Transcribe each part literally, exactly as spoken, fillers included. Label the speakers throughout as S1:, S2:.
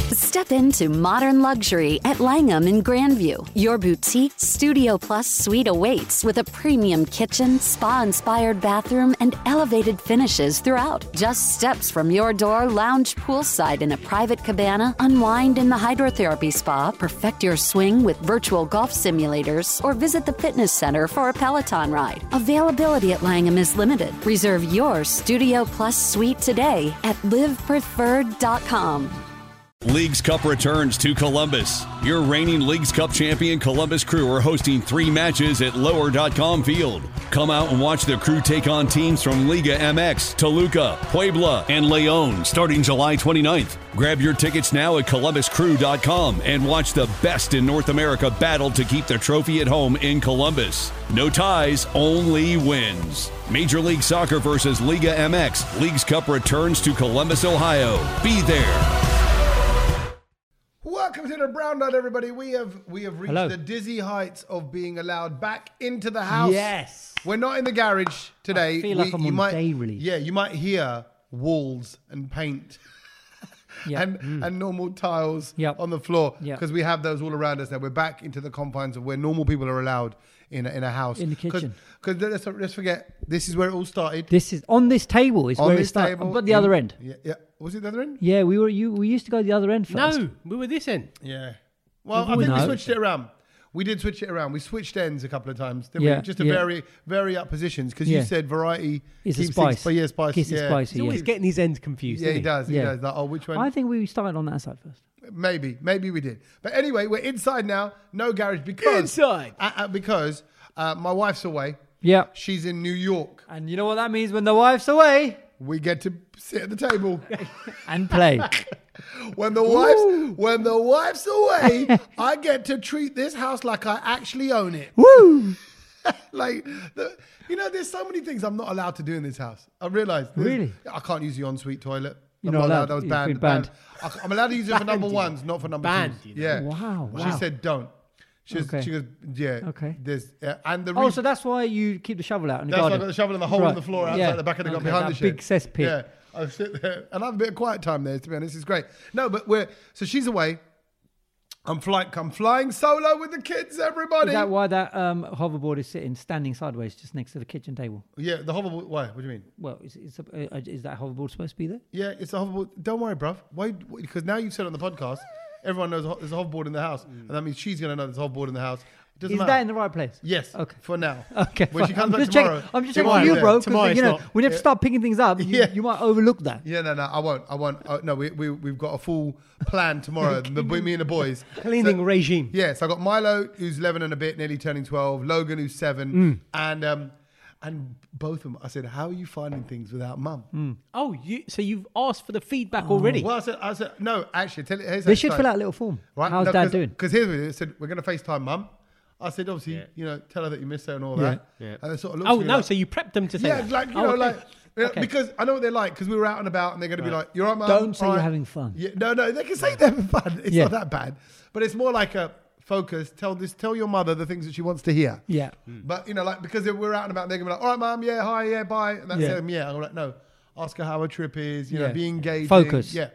S1: Step into modern luxury at Langham in Grandview. Your boutique Studio Plus suite awaits with a premium kitchen, spa-inspired bathroom, and elevated finishes throughout. Just steps from your door, lounge poolside in a private cabana, unwind in the hydrotherapy spa, perfect your swing with virtual golf simulators, or visit the fitness center for a Peloton ride. Availability at Langham is limited. Reserve your Studio Plus suite today at live preferred dot com.
S2: Leagues Cup returns to Columbus. Your reigning Leagues Cup champion Columbus Crew are hosting three matches at lower dot com Field. Come out and watch the Crew take on teams from Liga M X, Toluca, Puebla, and Leon starting July twenty-ninth. Grab your tickets now at columbus crew dot com and watch the best in North America battle to keep the trophy at home in Columbus. No ties, only wins. Major League Soccer versus Liga M X. Leagues Cup returns to Columbus, Ohio. Be there.
S3: Welcome to the Brown Night, everybody. We have we have reached
S4: Hello.
S3: the dizzy heights of being allowed back into the house.
S4: Yes.
S3: We're not in the garage today.
S4: I feel
S3: we,
S4: like I'm
S3: you
S4: on
S3: might,
S4: day release.
S3: Yeah, you might hear walls and paint
S4: Yeah.
S3: and
S4: Mm.
S3: and normal tiles
S4: Yep.
S3: on the floor
S4: Yep.
S3: because we have those all around us now. We're back into the confines of where normal people are allowed in a, in a house.
S4: In the kitchen.
S3: Because let's, let's forget, this is where it all started.
S4: This is on this table is
S3: on
S4: where
S3: this
S4: it started.
S3: table.
S4: But the
S3: in-
S4: other end.
S3: Yeah, yeah. Was it the other end?
S4: Yeah, we were. You. We used to go the other end first.
S5: No, we were this end.
S3: Yeah. Well, I
S4: No.
S3: think we switched it around. We did switch it around. We switched ends a couple of times, didn't
S4: Yeah,
S3: we? Just to
S4: yeah.
S3: vary vary up positions because
S4: Yeah.
S3: you said variety
S4: It's a
S3: keeps
S4: spice.
S3: It, but yeah, spice.
S4: Keeps it
S3: yeah.
S4: spicy.
S5: He's always
S4: Yeah.
S5: getting his ends confused.
S3: Yeah,
S5: isn't
S3: he does. He
S4: Yeah.
S3: does. Like, oh, which one?
S4: I think we started on that side first.
S3: maybe, maybe we did. But anyway, we're inside now. No garage because
S5: Inside.
S3: uh, uh, because uh, my wife's away.
S4: Yeah.
S3: She's in New York.
S4: And you know what that means when the wife's away
S3: We get to sit at the table.
S4: and play.
S3: When the wife's when the wife's away, I get to treat this house like I actually own it.
S4: Woo!
S3: Like, the, you know, there's so many things I'm not allowed to do in this house. I realised. There's-
S4: Really?
S3: I can't use the ensuite toilet.
S4: You're
S3: I'm
S4: not allowed.
S3: That was
S4: You've
S3: banned.
S4: been banned.
S3: I- I'm allowed to use it for number
S5: Banned,
S3: ones, not for number
S5: Banned,
S3: twos.
S5: you know.
S3: Yeah.
S4: Wow,
S3: She
S4: wow.
S3: said don't. She, was,
S4: Okay.
S3: she goes, yeah.
S4: Okay.
S3: There's, uh, and the
S4: Oh,
S3: reason,
S4: so that's why you keep the shovel out in the
S3: that's why I
S4: garden.
S3: got the shovel in the hole in
S4: Right.
S3: the floor outside
S4: Yeah.
S3: the back of the
S4: Okay,
S3: behind
S4: that
S3: the shed.
S4: big cesspit.
S3: Yeah. I sit there and I have a bit of quiet time there, to be honest. It's great. No, but we're, so she's away. I'm flying, I'm flying solo with the kids, everybody.
S4: Is that why that um, hoverboard is sitting standing sideways just next to the kitchen table?
S3: Yeah, the hoverboard. Why? What do you mean?
S4: Well, is, is, a, uh, is that hoverboard supposed to be there?
S3: Yeah, it's a hoverboard. Don't worry, bruv. Why? Because now you've said on the podcast, everyone knows a ho- there's a hoverboard in the house, and that means she's going to know there's a hoverboard in the house. It doesn't
S4: Is
S3: matter.
S4: that in the right place?
S3: Yes.
S4: Okay.
S3: For now.
S4: Okay.
S3: When she
S4: fine.
S3: comes
S4: I'm
S3: back
S4: just
S3: tomorrow.
S4: checking, I'm just
S3: it
S4: checking
S3: won't
S4: with
S3: be
S4: you,
S3: there.
S4: bro.
S5: Tomorrow
S4: Because you
S5: it's
S4: know,
S5: not.
S4: when you have to start picking things up, you,
S3: Yeah.
S4: you might overlook that.
S3: Yeah, no, no, I won't. I won't. Uh, no, we, we, we've got a full plan tomorrow, the, me and the boys.
S5: Cleaning
S3: So-
S5: regime.
S3: Yeah, so I got Milo, who's eleven and a bit, nearly turning twelve, Logan, who's seven, and um, and both of them, I said, how are you finding things without mum?
S5: Oh, you, so you've asked for the feedback already?
S3: Well, I said, I said, no, actually, tell it. Here's how
S4: They
S3: it
S4: should
S3: started.
S4: fill out a little form.
S3: Right?
S4: How's
S3: No,
S4: dad
S3: cause,
S4: doing?
S3: Because here's what it is. I said, we're going to FaceTime mum. I said, obviously,
S5: Yeah.
S3: you know, tell her that you miss her and all
S4: Yeah.
S3: that.
S5: Yeah.
S3: And they sort of looked
S5: Oh,
S3: at me
S5: no,
S3: like,
S5: so you prepped them to say
S3: yeah,
S5: that?
S3: like, you
S5: Oh,
S3: know,
S5: okay.
S3: like, yeah,
S4: Okay.
S3: because I know what they're like, because we were out and about and they're going to be
S5: Right.
S3: like, you're right, mum.
S4: Don't say
S3: All
S4: you're
S3: right."
S4: having fun.
S3: Yeah, no, no, they can say they're having fun. It's
S4: Yeah.
S3: not that bad. But it's more like a focus. Tell this, tell your mother the things that she wants to hear.
S4: Yeah.
S3: But, you know, like, because we're out and about, they're going to be like, all right, mum, yeah, hi, yeah, bye. And that's
S4: Yeah.
S3: them, yeah. I'm like, no, ask her how her trip is, you know,
S4: Yeah.
S3: be engaged.
S4: Focus.
S3: Yeah.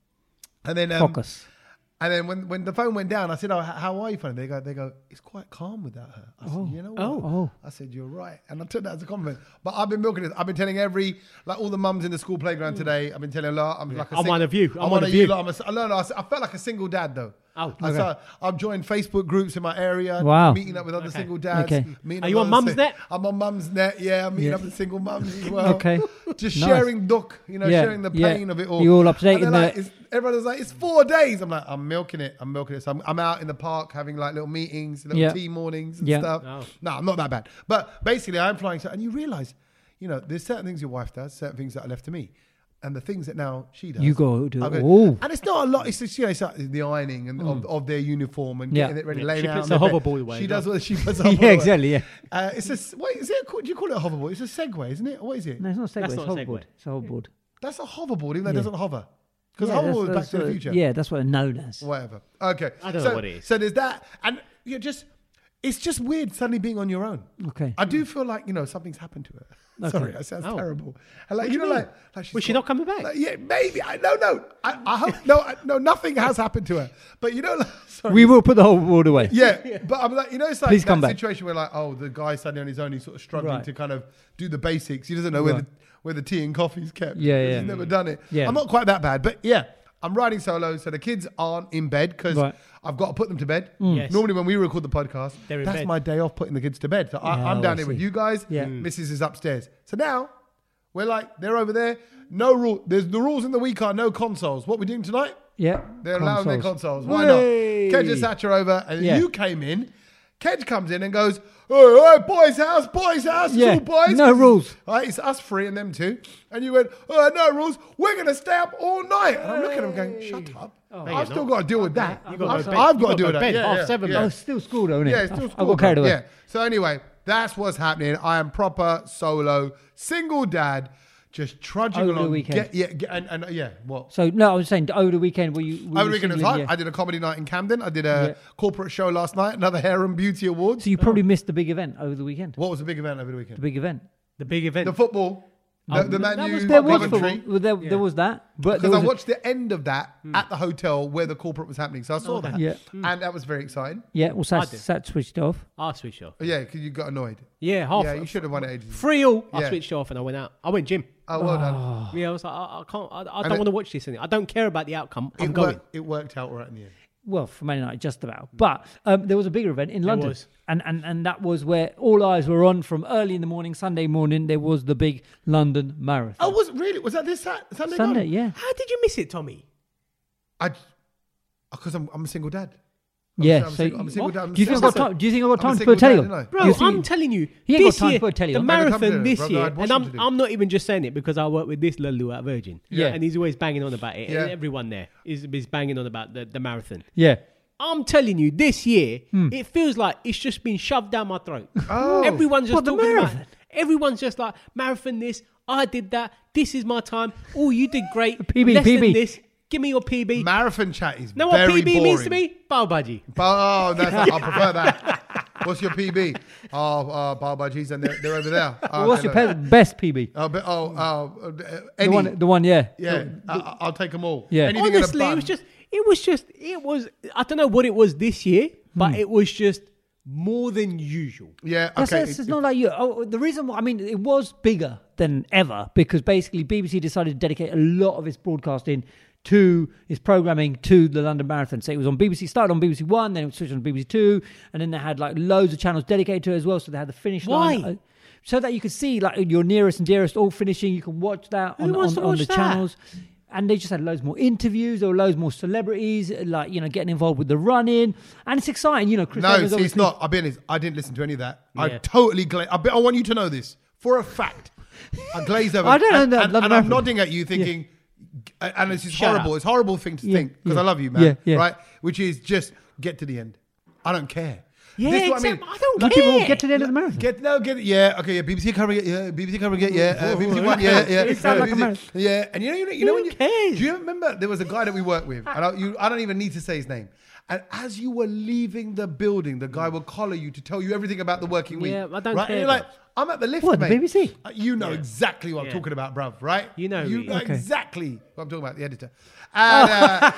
S3: And then, um,
S4: Focus.
S3: and then when, when the phone went down, I said, "Oh, h- how are you finding?" They go, "They go, it's quite calm without her." I
S4: Oh.
S3: said, "You know what?"
S5: Oh.
S4: Oh.
S3: I said, "You're right," and I took that as a compliment. But I've been milking it. I've been telling every, like all the mums in the school playground today. I've been telling a lot. I'm like, a
S5: I'm
S3: sing-
S5: one of you. I'm
S3: I'm
S5: one
S3: one
S5: of
S3: of you.
S5: you.
S3: lot. I'm a, I learned. I, I felt like a single dad though.
S5: Oh,
S3: I
S4: okay.
S3: saw, I've joined Facebook groups in my area.
S4: Wow.
S3: Meeting up with other
S5: Okay.
S3: single dads.
S4: Okay.
S3: meeting
S5: Are
S3: up
S5: you
S3: with
S5: on
S3: other
S5: Mum's
S3: si-
S5: Net?
S3: I'm on Mum's Net. Yeah, I'm meeting
S4: Yeah.
S3: up with single mums as well.
S4: Okay.
S3: Just
S4: Nice.
S3: sharing duck, you know,
S4: Yeah,
S3: sharing the
S4: yeah.
S3: pain of it all.
S4: You all up to date
S3: And
S4: in
S3: they're
S4: the-
S3: like, it's- everyone's like, it's four days. I'm like, I'm milking it. I'm milking it. So I'm, I'm out in the park having like little meetings, little
S4: Yeah.
S3: tea mornings and
S4: Yeah.
S3: stuff.
S5: Oh.
S3: No, I'm not that bad. But basically, I'm flying. So, and you realize, you know, there's certain things your wife does, certain things that are left to me. And the things that now she does.
S4: You go do
S3: I
S4: it
S3: go-
S4: all.
S3: And it's not a lot. It's just, you know, it's like the ironing and of, of their uniform and
S4: Yeah.
S3: getting it ready,
S5: Yeah,
S3: laying
S5: she
S3: out.
S5: puts
S3: on
S5: the
S3: their bed.
S5: hoverboard away
S3: She
S5: as
S3: does
S5: well.
S3: what she puts the
S4: Yeah,
S3: hoverboard away.
S4: exactly, yeah.
S3: Uh, it's a, s- wait, is it, a- do you call it a hoverboard? It's a Segway, isn't it? Or what is it?
S4: No, it's not a Segway.
S5: That's
S4: It's a
S5: not a Segway.
S4: hoverboard. It's a hoverboard.
S3: That's a hoverboard, even though it
S4: Yeah.
S3: doesn't hover. Because
S4: Yeah,
S3: hoverboard
S4: that's-
S3: is Back
S4: that's
S3: to the
S4: what-
S3: Future.
S4: Yeah, that's what it's known as.
S3: Whatever. Okay.
S5: I don't
S3: so,
S5: know what it is.
S3: So there's that. And you just, it's just weird suddenly being on your own.
S4: Okay.
S3: I do feel like, you know, something's happened to her.
S4: Okay.
S3: Sorry, that sounds
S5: Oh.
S3: terrible. And like,
S5: What
S3: you
S5: do
S3: know,
S5: you
S3: like, like she's
S5: Was she
S3: got-
S5: not coming back?
S3: like, yeah, maybe. I no, no. I, I hope no, I, no. Nothing has happened to her. But you know, like, sorry.
S4: We will put the whole world away.
S3: Yeah, but I'm like, you know, it's like
S4: Please
S3: that
S4: come back.
S3: situation where like, oh, the guy's suddenly on his own, he's sort of struggling
S4: Right.
S3: to kind of do the basics. He doesn't know where
S4: Right.
S3: the where the tea and coffee's kept.
S4: Yeah,
S3: because
S4: yeah.
S3: He's never done it.
S4: Yeah.
S3: I'm not quite that bad, but yeah, I'm riding solo, so the kids aren't in bed because
S4: Right.
S3: I've got to put them to bed.
S5: Yes.
S3: Normally, when we record the podcast,
S5: They're in
S3: that's
S5: bed.
S3: my day off putting the kids to bed. So I,
S4: Yeah,
S3: I'm down
S4: I
S3: here with
S4: see.
S3: you guys.
S4: Yeah.
S3: Missus is upstairs. So now we're like, they're over there. No rule. There's the rules in the week are no consoles. What we doing tonight?
S4: Yeah.
S3: They're allowing their
S4: Consoles.
S3: consoles. Why
S4: Hooray!
S3: not? Kedge and Satch are over, and
S4: Yeah.
S3: you came in. Kedge comes in and goes, oh, oh, boys' house, boys' house,
S4: Yeah.
S3: it's all boys.
S4: No rules.
S3: Right, it's us three and them two. And you went, oh, no rules. We're going to stay up all night. And I'm looking at him going, shut up.
S5: No,
S3: I've
S5: you're
S3: still
S5: not.
S3: got to deal with that.
S5: You got
S3: I've,
S5: to go to bed.
S3: I've
S5: You
S3: got to
S5: got
S3: deal
S5: to
S3: with
S5: go to
S3: that.
S5: bed
S3: Yeah,
S5: half
S3: yeah,
S5: seven,
S3: yeah.
S4: Oh, it's still school, though, isn't it?
S3: Yeah, it's still
S4: I-
S3: school.
S4: I got carried
S3: bro.
S4: away.
S3: Yeah. So anyway, that's what's happening. I am proper solo, single dad, just trudging
S4: Over the
S3: along.
S4: weekend.
S3: Get, yeah, get, and, and uh, yeah, what?
S4: So no, I was saying over the weekend were you? Were
S3: Over
S4: you
S3: the weekend it was
S4: singling?
S3: hot.
S4: Yeah.
S3: I did a comedy night in Camden. I did a
S4: Yeah.
S3: corporate show last night. Another Hair and Beauty Awards.
S4: So you probably missed the big event over the weekend.
S3: What was the big event over the
S4: The
S3: weekend?
S4: big event.
S5: The big event.
S3: The football. The,
S5: Oh,
S3: the Man
S5: that
S3: U
S5: was-
S4: There was
S3: Coventry.
S4: football. Well, there, there was that, but there
S3: Because I
S4: was a-
S3: watched the end of that at the hotel where the corporate was happening. So I saw that.
S4: Yeah.
S3: And that was very exciting.
S4: yeah. Well, Sat,
S5: did.
S4: Sat switched off.
S5: I switched off.
S3: Oh, yeah, because you got annoyed.
S5: Yeah, half.
S3: Yeah, you should have won it ages ago.
S5: Three all. I
S3: Yeah.
S5: switched off and I went out. I went gym.
S3: Oh, well done.
S5: Yeah, I was like, I, I can't. I, I
S3: And
S5: don't
S3: it-
S5: want to watch this. Anymore. I don't care about the outcome. I'm
S3: It
S5: going.
S3: worked, it worked out right in the end.
S4: Well, for Man United, just about. But um, there was a bigger event in London,
S5: was.
S4: and and and that was where all eyes were on from early in the morning, Sunday morning. There was the big London Marathon.
S3: Oh, was it really? Was that this Sat- Sunday?
S4: Sunday,
S3: gone?
S4: yeah,
S5: How did you miss it, Tommy?
S3: I, because I'm, I'm a single dad. I'm
S4: yeah.
S3: a- I'm a
S4: So,
S3: single- I'm a single
S4: what?
S3: dad. I'm
S4: do you think I
S3: single
S4: got
S3: dad.
S4: time? Do you think I got
S3: I'm a
S4: time to
S3: single
S4: put a telly
S3: dad,
S4: on?
S3: didn't I?
S5: Bro,
S4: You think-
S5: I'm telling you,
S4: He ain't got
S5: this
S4: time
S5: year,
S4: to put a telly
S5: the
S4: on.
S3: I ain't got time to
S5: marathon
S3: do it,
S5: this
S3: bro. I
S5: year,
S3: had
S5: and
S3: washing
S5: I'm
S3: to do.
S5: I'm not even just saying it because I work with this Lulu at Virgin,
S3: Yeah.
S5: and he's always banging on about it,
S3: Yeah.
S5: and everyone there is, is banging on about the, the marathon.
S4: Yeah.
S5: I'm telling you, this year it feels like it's just been shoved down my throat.
S3: Oh.
S5: Everyone's just
S4: What, the
S5: talking about.
S4: marathon?
S5: Everyone's just like marathon this. I did that. This is my time. Oh, you did great.
S4: P B,
S5: Less
S4: P B.
S5: than this. Give me your P B.
S3: Marathon chat is
S5: know what
S3: very
S5: P B
S3: boring.
S5: means to me? Bao Bhaji.
S3: Ba- oh, that's, I prefer that. What's your P B? Oh, uh, Bao Bhajis, and they're, they're over there. Oh,
S4: Well, what's
S3: okay,
S4: your
S3: no.
S4: pe- best P B?
S3: Oh, but, oh, oh, uh,
S4: The
S3: any.
S4: one, the one, yeah.
S3: yeah, I, I'll take them all.
S4: Yeah.
S3: Anything in a
S5: Honestly, it
S3: bun.
S5: was just. It was just. It was. I don't know what it was this year,
S3: Hmm.
S5: but it was just more than usual.
S3: Yeah,
S4: That's,
S3: okay.
S4: that's,
S3: it-
S4: it's not like you. Oh, the reason why, I mean, it was bigger than ever because basically B B C decided to dedicate a lot of its broadcasting to its programming to the London Marathon. So it was on B B C, started on B B C One, then it switched on B B C Two, and then they had like loads of channels dedicated to it as well. So they had the finish
S5: Why?
S4: line. uh, So that you could see like your nearest and dearest all finishing. You can watch that
S5: Who
S4: on,
S5: wants
S4: on,
S5: to
S4: on the
S5: watch that?
S4: channels. And they just had loads more interviews. There were loads more celebrities, like, you know, getting involved with the running. And it's exciting, you know. Chris
S3: no,
S4: Evans
S3: see, it's
S4: obviously-
S3: not. I'll be honest. I didn't listen to any of that. I
S5: Yeah.
S3: totally glazed. I, bet- I want you to know this for a fact. I glazed over.
S4: I don't know
S3: and,
S4: that
S3: and,
S4: London
S3: and I'm
S4: Marathon.
S3: nodding at you, thinking, and this is
S5: Shut
S3: horrible.
S5: up.
S3: It's a horrible thing to
S4: Yeah,
S3: think because
S4: yeah.
S3: I love you, man.
S4: Yeah, yeah.
S3: Right? Which is just get to the end. I don't care.
S5: Yeah,
S3: This is what
S5: except I don't
S4: Like,
S5: care.
S4: people will get to the end of the marathon.
S3: Get no, get it. Yeah, okay. Yeah, B B C covering it. Yeah, B B C covering it. Yeah, uh, B B C one. Yeah, yeah.
S4: It sounds
S3: uh,
S4: like a
S3: B B C
S4: marathon.
S3: Yeah, and you know, you know, you know
S5: Who
S3: when you
S5: cares?
S3: do you remember there was a guy that we worked with, and I, you, I don't even need to say his name. And as you were leaving the building, the guy would collar you to tell you everything about the working week.
S5: Yeah, I don't
S3: right?
S5: care
S3: And you're like,
S5: about-
S3: I'm at the lift,
S4: What, the
S3: mate.
S4: B B C?
S3: Uh, You know exactly what
S5: Yeah.
S3: I'm talking about, bruv, right?
S5: You know
S3: You
S5: me.
S3: know
S4: Okay.
S3: exactly what I'm talking about, the editor. And uh,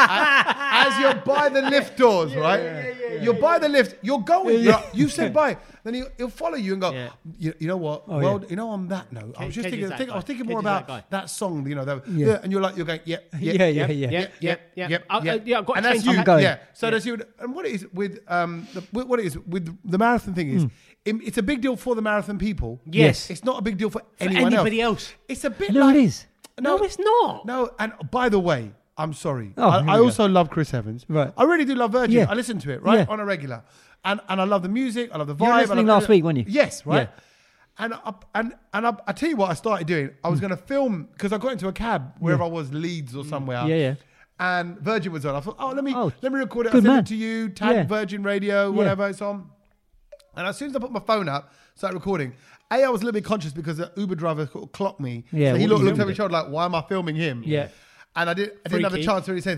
S3: as you're by the lift doors, right? You're by the lift, you're going, you're, you said bye. Then he'll, he'll follow you and go,
S5: Yeah.
S3: you, you know what?
S4: Oh,
S3: well,
S4: yeah.
S3: you know, on that note, I was just
S5: Kedge
S3: thinking,
S5: is that
S3: think, I was
S5: guy.
S3: thinking
S5: Kedge
S3: more
S5: is that
S3: about
S5: guy.
S3: that, song, you know, that,
S4: Yeah.
S3: yeah. And you're like, you're going, yeah, yeah,
S4: Yeah, yeah, yeah.
S5: Yeah, yeah, yeah.
S3: Yep,
S5: Uh, uh,
S3: yep.
S5: yeah, I've got
S3: and
S5: to
S3: that's
S5: change
S3: you.
S5: that.
S4: going.
S3: Yeah. So
S5: Yeah.
S3: that's you. And what it is with um, the, with- what it is with the marathon thing is, it- it's a big deal for the marathon people.
S5: Yes.
S3: It's not a big deal for,
S5: For
S3: anyone
S5: anybody
S3: else.
S5: else.
S3: It's a bit
S4: No,
S3: like
S4: it is.
S5: No, it's not.
S3: No, and by the way, I'm sorry.
S4: Oh,
S3: I,
S4: here
S3: I
S4: we
S3: also love Chris Evans.
S4: Right.
S3: I really do love Virgin.
S4: Yeah.
S3: I listen to it, right?
S4: Yeah.
S3: On a regular. And and I love the music. I love the vibe.
S4: You were
S3: I
S4: listening
S3: love-
S4: last week, weren't you?
S3: Yes, right.
S4: Yeah.
S3: And I, and and I, I tell you what I started doing. I was going to film because I got into a cab wherever I was, Leeds or somewhere.
S4: Yeah, yeah.
S3: And Virgin was on. I thought, oh, let me
S4: Oh,
S3: let me record it. I
S4: good
S3: send
S4: man.
S3: it to you. Tag
S4: Yeah.
S3: Virgin Radio, whatever it's on. And as soon as I put my phone up, started recording. A, I was a little bit conscious because the Uber driver sort of clocked me.
S4: Yeah,
S3: so he
S4: what
S3: looked,
S4: you
S3: looked over
S4: filmed
S3: his shoulder like, why am I filming him?
S4: Yeah.
S3: And I, did, I didn't have a
S5: Freaky.
S3: chance to really say anything.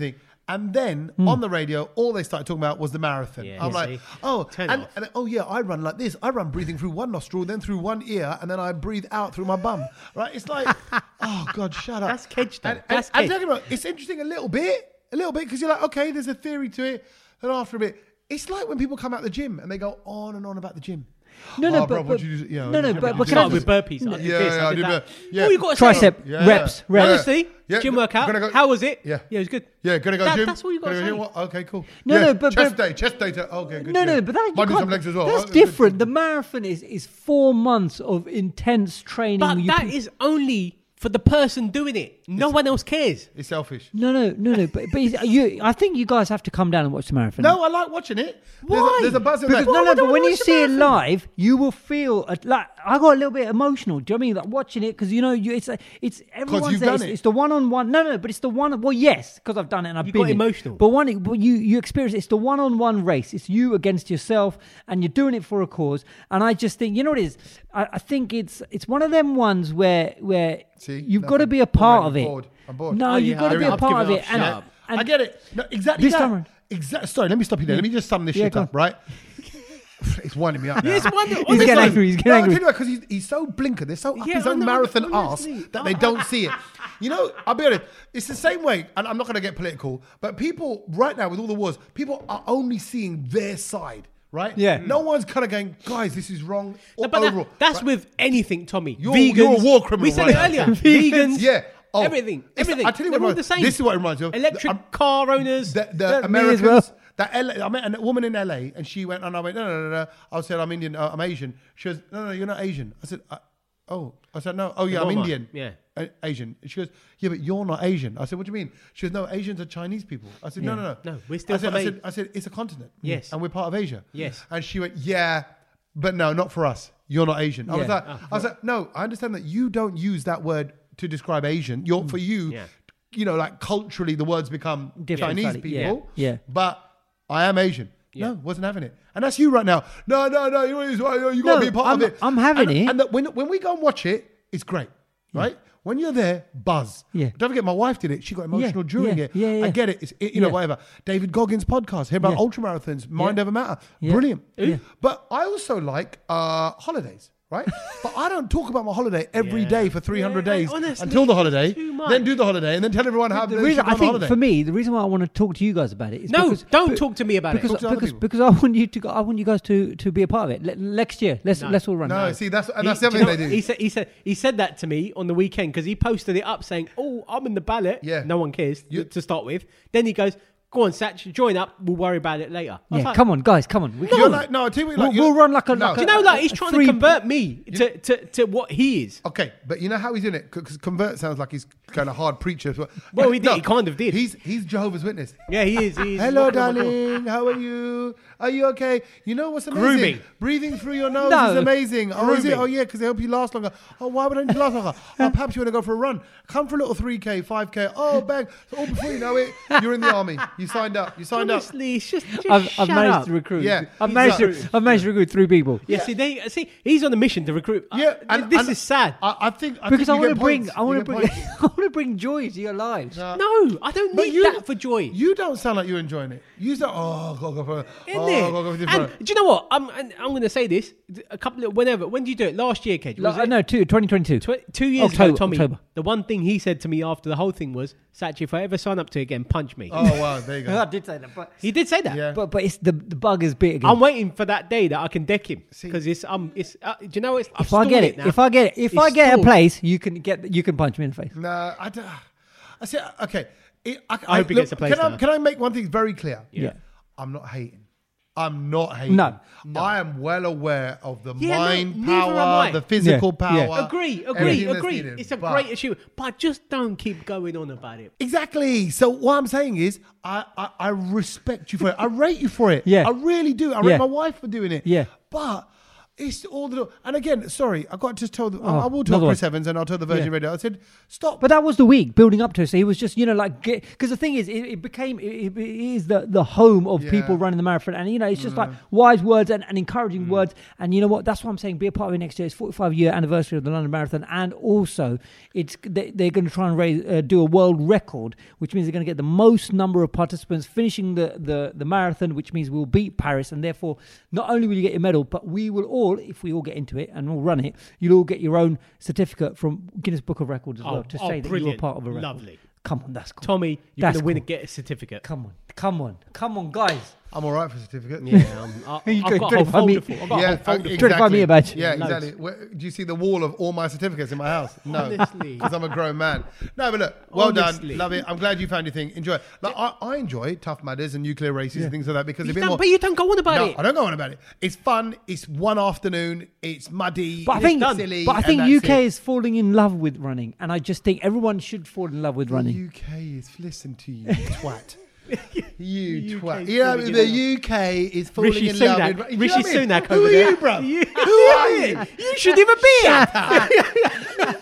S3: And then on the radio, all they started talking about was the marathon.
S5: Yeah,
S3: I'm
S5: yeah,
S3: like,
S5: see?
S3: oh,
S5: Turn
S3: and,
S5: it off.
S3: and oh yeah, I run like this. I run breathing through one nostril, then through one ear, and then I breathe out through my bum. Right? It's like, oh God, shut up.
S5: That's kedge, though.
S3: And, and,
S5: That's
S3: and
S5: kedge.
S3: talking about, it's interesting a little bit, a little bit, because you're like, okay, there's a theory to it. And after a bit, it's like when people come out the gym and they go on and on about the gym.
S4: No, no,
S3: Oh,
S4: but,
S3: bro,
S4: but
S3: what you do- yeah,
S4: no, no,
S3: yeah,
S4: but,
S3: but
S4: but
S3: you
S4: can I
S5: Start with
S4: just,
S5: burpees. I did
S3: Yeah,
S5: this,
S3: yeah,
S5: I
S3: I
S5: did
S3: did
S5: that.
S3: that. Yeah.
S5: All you got to say.
S4: tricep
S3: Yeah.
S4: reps,
S3: Yeah.
S4: reps.
S5: Honestly,
S3: Yeah,
S5: gym
S3: go-
S5: workout.
S3: gonna go-
S5: How was it?
S3: Yeah.
S5: Yeah, it was good.
S3: Yeah, gonna go
S5: That-
S3: gym.
S5: That's all you got
S3: Gonna
S5: to
S3: go
S5: say.
S3: gym. What? Okay, cool.
S4: No,
S3: yeah.
S4: no, but-
S3: chest
S4: but-
S3: day, chest day. To, okay, good.
S4: No,
S3: yeah.
S4: no, but that you
S3: Might do
S4: can't-
S3: some legs as well.
S4: That's
S3: Oh, good,
S4: different.
S3: good.
S4: The marathon is is four months of intense training.
S5: But
S4: You
S5: that
S4: put-
S5: is only for the person doing it. No one else cares.
S3: It's selfish.
S4: no, no, no, no. But, but it's- you, I think you guys have to come down and watch the marathon.
S3: No, I like watching it. There's
S5: Why?
S3: a, there's a buzz in
S4: Because
S3: that.
S4: no, no,
S5: would I
S4: but when you
S5: watch the
S4: see it
S5: marathon?
S4: live, you will feel a, like I got a little bit emotional. Do you know what I mean? Like watching it because you know you, it's a, it's everyone's
S3: you've
S4: there.
S3: done
S4: It's,
S3: it.
S4: it's the one on one. No, no, but it's the one. Well, yes, because I've done it and I've
S5: You
S4: been
S5: got
S4: it.
S5: emotional.
S4: But one, but you you experience it's the one on one race. It's you against yourself, and you're doing it for a cause. And I just think you know what it is. I, I think it's it's one of them ones where where
S3: See,
S4: you've got to
S3: nothing.
S4: be a part
S3: I'm
S4: of it.
S3: bored. I'm bored.
S4: No,
S5: Oh,
S4: you've
S5: yeah,
S4: got to
S5: I've
S4: be a
S5: given
S4: part of
S5: up.
S4: it. And,
S5: Shut up.
S4: and
S3: I get it. No, exactly
S4: This
S3: that.
S4: time around.
S3: Exactly. Sorry, let me stop you there. Let me just sum this
S4: Yeah,
S3: shit
S4: go
S3: up, right? It's winding me up now.
S5: Yes, one.
S4: He's
S5: honestly.
S4: getting angry. He's getting
S3: No, I'll
S4: angry.
S3: tell you because he's, he's so blinkered. They're so up
S5: Yeah,
S3: his
S5: I
S3: own
S5: know,
S3: marathon
S5: honestly.
S3: ass that they don't see it. You know, I'll be honest. It's the same way, and I'm not going to get political, but people right now with all the wars, people are only seeing their side, right?
S4: Yeah.
S3: No one's kind of going, guys, this is wrong.
S5: No,
S3: Or
S5: but that-
S3: overall.
S5: that's
S3: Right?
S5: with anything, Tommy.
S3: You're-
S5: Vegans.
S3: you're a war criminal
S5: We said
S3: right
S5: it
S3: now.
S5: earlier.
S3: Vegans,
S5: Vegans.
S3: yeah. Oh,
S5: everything.
S3: it's-
S5: Everything.
S3: I tell you
S5: They're
S3: what,
S5: all
S3: it
S5: the
S3: reminds-
S5: same.
S3: this is what it reminds me of.
S5: Electric
S3: I'm-
S5: car owners.
S3: The, the
S4: That- me as
S3: Americans,
S4: well.
S3: that L A, I met a woman in L A, and she went, and I went, no, no, no, no. I said, I'm Indian, uh, I'm Asian. She goes, no, no, you're not Asian. I said, uh, oh, I said, no, oh yeah, I'm
S5: Walmart.
S3: Indian.
S5: Yeah.
S3: A- Asian. She goes, yeah, but you're not Asian. I said, what do you mean? She goes, no, Asians are Chinese people. I said, no, no, no.
S5: No, we're still
S3: I said,
S5: from
S3: I
S5: A-
S3: said, I said, it's a continent.
S5: Yes.
S3: And we're part of Asia.
S5: Yes.
S3: And she went, yeah, but no, not for us. You're not Asian. I was
S4: Yeah.
S3: like, I was like, no, I understand that you don't use that word to describe Asian. You're for you,
S5: Yeah.
S3: you know, like culturally the words become
S4: Different,
S3: Chinese
S4: slightly, yeah.
S3: people.
S4: Yeah.
S3: But I am Asian.
S5: Yeah.
S3: No, wasn't having it. And that's you right now. No, no, no, you, you got to
S4: No,
S3: be a part
S4: I'm-
S3: of it.
S4: I'm having
S3: and,
S4: it.
S3: And that when, when we go and watch it, it's great, right? When you're there, buzz.
S4: Yeah.
S3: Don't forget, my wife did it. She got emotional
S4: Yeah,
S3: during
S4: yeah,
S3: it.
S4: yeah, yeah.
S3: I get it. It's, it you know,
S4: Yeah.
S3: whatever. David Goggins' podcast, hear about
S4: Yeah.
S3: ultra marathons, Mind
S4: Yeah.
S3: Over Matter.
S4: Yeah.
S3: Brilliant.
S4: Yeah.
S3: But I also like uh, holidays. Right, but I don't talk about my holiday every
S5: Yeah.
S3: day for three hundred
S5: Yeah,
S3: days
S5: honestly,
S3: until the holiday.
S5: too much.
S3: Then do the holiday, and then tell everyone how
S4: the
S3: they
S4: reason
S3: should go
S4: I
S3: on
S4: think
S3: holiday.
S4: for me, the reason why I want to talk to you guys about it is
S5: No,
S4: because,
S5: don't
S4: be-
S5: talk to me about
S4: because,
S5: it.
S3: Talk to other
S4: because,
S3: people.
S4: because I want you to go, I want you guys to, to be a part of it. Let, next year, let's
S5: No.
S4: let's all run.
S3: no, see, that's and
S5: He-
S3: that's the other
S5: do
S3: thing
S5: you know
S3: they
S5: what?
S3: do.
S5: He said, he said he said that to me on the weekend because he posted it up saying, "Oh, I'm in the ballot."
S3: Yeah.
S5: No one cares
S3: You-
S5: to start with. Then he goes, "Go on, Satch, join up. We'll worry about it later." I was
S4: Yeah,
S5: like,
S4: come on, guys, come on. We
S3: You're
S4: can-
S3: like, no, I tell you what,
S4: We'll-
S3: like, you're-
S4: we'll run like a-
S3: no.
S4: like
S5: Do you know, like he's
S4: a
S5: trying
S4: free-
S5: to convert me to, to, to what he is.
S3: Okay, but you know how he's doing it? Because convert sounds like he's kind of hard preacher. But
S5: Well, he did- he kind of did.
S3: He's he's Jehovah's Witness.
S5: Yeah, he is. He is
S3: Hello,
S5: He's knocking on my door.
S3: darling. How are you? Are you okay? You know what's amazing?
S5: Grooming.
S3: Breathing through your nose
S4: No.
S3: is amazing. Oh, is it?
S5: Grooming.
S3: Oh, yeah, because they help you last longer. Oh, why would I need to last longer? Oh, perhaps you want to go for a run. Come for a little three K, five K. Oh, bang. So, oh, before you know it, you're in the army. You signed up. You signed up.
S5: Honestly, it's just, just
S4: I've,
S5: shut
S4: I've managed
S5: up.
S4: to recruit.
S3: Yeah.
S4: I've managed
S3: Exactly.
S4: to. I've managed to recruit three people.
S5: Yeah, see, they see he's on a mission to recruit. Uh,
S3: Yeah,
S5: th-
S3: and
S5: this
S3: and
S5: is sad.
S3: I, I think I
S4: Because I
S3: think you
S4: want to
S3: get
S4: bring,
S3: points.
S4: I want
S3: You
S4: to
S3: get
S4: bring,
S3: points.
S4: I want to bring joy to your lives.
S5: no, I don't
S3: But
S5: need
S3: you-
S5: that for joy.
S3: You don't sound like you're enjoying it. You sound, oh, go go for it.
S5: Isn't
S3: Oh,
S5: it?
S3: go go for
S5: And
S3: different.
S5: do you know what? I'm and I'm going to say this a couple of whenever. When did you do it? Last year, Kedge. Was
S4: Like,
S5: it?
S4: no, two, twenty twenty-two.
S5: Tw- two years
S4: October,
S5: ago, Tommy.
S4: October.
S5: The one thing he said to me after the whole thing was, "Satch, if I ever sign up to it again, punch me."
S3: Oh, wow, there you
S4: I
S3: go.
S4: did say that, but
S5: He did say that.
S3: Yeah.
S4: but but it's the the bug is big again.
S5: I'm waiting for that day that I can deck him
S3: See-
S5: because it's um it's uh, do you know it's I've
S4: if I get
S5: stalled
S4: it,
S5: now.
S4: if I get it, if
S5: It's
S4: I get
S5: stalled.
S4: a place, you can get, you can punch me in the face.
S3: No, I don't. I said, okay. It, I,
S5: I hope he gets a place
S3: Can I,
S5: now.
S3: can I make one thing very clear?
S4: Yeah.
S3: I'm not hating. I'm not hating.
S4: No.
S3: I am well aware of the
S5: Yeah, no,
S3: mind
S5: neither am
S3: power,
S5: I.
S3: the physical
S4: Yeah,
S3: power.
S4: yeah.
S5: Agree, agree,
S3: everything that's
S5: agree.
S3: needed.
S5: It's a
S3: But-
S5: great issue, but just don't keep going on about it.
S3: Exactly. So what I'm saying is, I, I, I respect you for it. I rate you for it.
S4: Yeah.
S3: I really do. I rate
S4: Yeah.
S3: my wife for doing it.
S4: Yeah.
S3: But It's all the and again, sorry, I got to just tell. The,
S4: Oh,
S3: I will tell
S4: another
S3: Chris
S4: one.
S3: Evans and I'll tell the Virgin
S4: Yeah.
S3: Radio. I said, stop.
S4: But that was the week building up to it. So he was just, you know, like, because the thing is, it, it became, it, it is the, the home of
S3: Yeah.
S4: people running the marathon. And, you know, it's just like wise words and, and encouraging
S3: Mm.
S4: words. And you know what? That's why I'm saying be a part of it next year. It's forty-five year anniversary of the London Marathon. And also, it's they, they're going to try and raise, uh, do a world record, which means they're going to get the most number of participants finishing the, the, the marathon, which means we'll beat Paris. And therefore, not only will you get your medal, but we will all, if we all get into it and all run it, you'll all get your own certificate from Guinness Book of Records as
S5: Oh,
S4: well to
S5: oh,
S4: say that you were
S5: brilliant.
S4: part of a record.
S5: Lovely.
S4: Come on, that's cool.
S5: Tommy, you're
S4: That's
S5: going to win
S4: cool.
S5: and get a certificate.
S4: Come on, come on, come on, guys.
S3: I'm all right for certificate.
S5: Yeah, um, I,
S4: You
S5: I've
S4: got
S5: got a whole
S4: twenty-five
S5: folder
S4: me-
S5: full. I've got a
S3: Yeah,
S5: whole folder
S3: uh,
S5: full.
S4: twenty-five meter badge.
S3: Yeah,
S5: Loads.
S3: exactly. Where, do you see the wall of all my certificates in my house? No,
S5: Honestly.
S3: because I'm a grown man. No, but look, well
S5: Honestly.
S3: done, love it. I'm glad you found your thing. Enjoy it. Like, I, I enjoy Tough Mudders and nuclear races and things like that because
S5: You
S3: a bit
S5: don't-
S3: more.
S5: but you don't go on about
S3: no,
S5: it.
S3: I don't go on about it. It's fun. It's one afternoon. It's muddy.
S4: But I
S3: it's
S4: think,
S3: silly.
S4: but I
S3: and
S4: think
S3: that's
S4: U K
S3: it.
S4: is falling in love with running, and I just think everyone should fall in love with
S3: The
S4: running.
S3: U K is listen to you, twat. You
S5: The
S3: twat.
S5: U K is
S3: Yeah,
S5: falling in
S3: the
S5: love.
S3: U K is falling
S5: Rishi
S3: in love
S5: Sunak.
S3: with. Do you
S5: Rishi
S3: know what I mean?
S5: Sunak
S3: Who
S5: over
S3: are
S5: there.
S3: you, bro?
S5: You-
S3: Who are you?
S5: You should have a beer.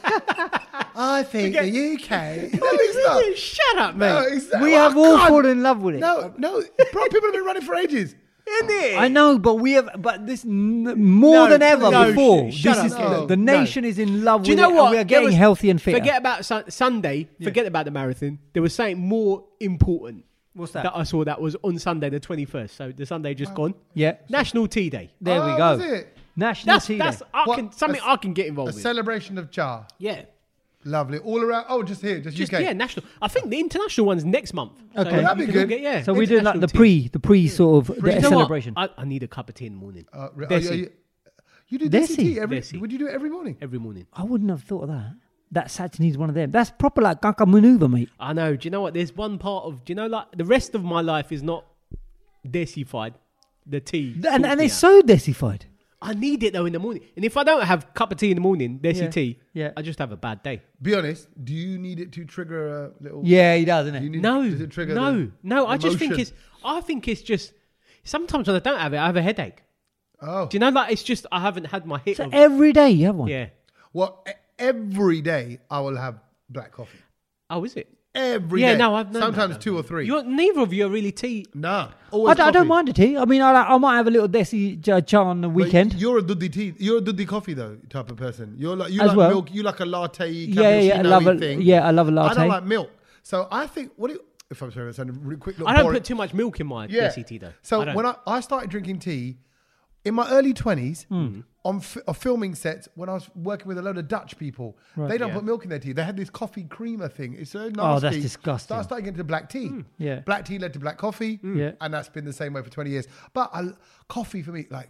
S3: I think the U K. No, it's not.
S5: Shut up, mate.
S3: No, it's not.
S4: We
S3: Oh,
S4: have all
S3: God.
S4: fallen in love with it.
S3: No, no, bro. People have been running for ages.
S5: Isn't it?
S4: I know, but we have, but this n- more
S5: No,
S4: than ever
S5: no,
S4: before.
S5: sh- shut
S4: this
S5: up.
S4: is
S3: No,
S4: the
S5: no.
S4: nation is in love
S5: Do you
S4: with
S5: know
S4: it,
S5: what?
S4: and we are
S5: There
S4: getting
S5: was-
S4: healthy and fitter.
S5: Forget about sun- Sunday. Forget about the marathon. There was something more important.
S4: What's that?
S5: That I saw that was on Sunday the twenty-first. So the Sunday just gone.
S4: Yeah,
S5: National Tea Day.
S4: there
S3: Oh,
S4: we go.
S3: was it?
S4: National
S5: That's
S4: Tea
S5: that's
S4: Day.
S5: I
S3: What?
S5: can something
S3: A-
S5: I can get
S3: A
S5: involved with.
S3: celebration of Jar.
S5: Yeah.
S3: Lovely. All around. Oh, just here, just,
S5: Just
S3: U K.
S5: yeah, national. I think the international one's next month.
S4: Okay.
S5: you
S3: That'd be
S5: can
S3: good.
S5: all Get, yeah.
S4: So we're doing like the
S5: International tea.
S4: pre, the pre sort of
S3: Pre-
S4: the
S3: You
S5: You know what?
S4: celebration.
S5: I, I need a cup of tea in the morning.
S3: Uh, re-
S5: Desi.
S3: are you, you do
S4: Desi?
S3: Desi tea every.
S5: Desi.
S3: Would you do it every morning?
S5: Every morning.
S4: I wouldn't have thought of that. That Sats needs one of them. That's proper like Gaka maneuver, mate.
S5: I know. Do you know what? There's one part of. Do you know like the rest of my life is not desified. The tea.
S4: And
S5: sorts
S4: and
S5: me
S4: it's
S5: out.
S4: so desified.
S5: I need it though in the morning. And if I don't have a cup of tea in the morning, desi
S4: Yeah.
S5: tea,
S4: Yeah.
S5: I just have a bad day.
S3: Be honest. Do you need it to trigger a little?
S4: Yeah, he does,
S3: Do you
S4: isn't it?
S3: need,
S5: No,
S3: Does it trigger?
S5: no,
S3: the
S5: no. I just think
S3: emotion?
S5: it's. I think it's just. Sometimes when I don't have it, I have a headache.
S3: Oh.
S5: Do you know? Like it's just I haven't had my hit.
S4: So
S5: of,
S4: every day you have one.
S5: yeah.
S3: Well, e- every day I will have black coffee.
S5: Oh, is it?
S3: Every
S5: Yeah,
S3: day.
S5: no, I've known
S3: Sometimes
S5: that,
S3: two or three.
S5: You're, neither of you are really tea.
S3: Nah.
S4: I,
S3: Always
S4: d- I don't
S3: coffee.
S4: mind the tea. I mean, I, like, I might have a little desi j- cha on the
S3: But
S4: weekend.
S3: You're a duddy tea. You're a duddy coffee though type of person. You're like you
S4: As
S3: like
S4: well.
S3: milk. You like a latte.
S4: Yeah, yeah, yeah, I love a-
S3: thing.
S4: yeah, I love a latte.
S3: I don't like milk. So I think what? Do, if I'm sorry, I'm saying a really quick. Little
S5: I don't
S3: boring-
S5: put too much milk in my
S3: Yeah.
S5: desi tea though.
S3: So
S5: I don't.
S3: when I, I started drinking tea in my early twenties
S4: Hmm.
S3: on f- a filming sets when I was working with a load of Dutch people, they don't
S5: Yeah.
S3: put milk in their tea. They had this coffee creamer thing. It's so nasty.
S4: Oh, that's disgusting.
S3: So I started getting into black tea.
S4: Yeah.
S3: Black tea led to black coffee.
S4: Yeah.
S3: And that's been the same way for twenty years. But I, coffee for me, like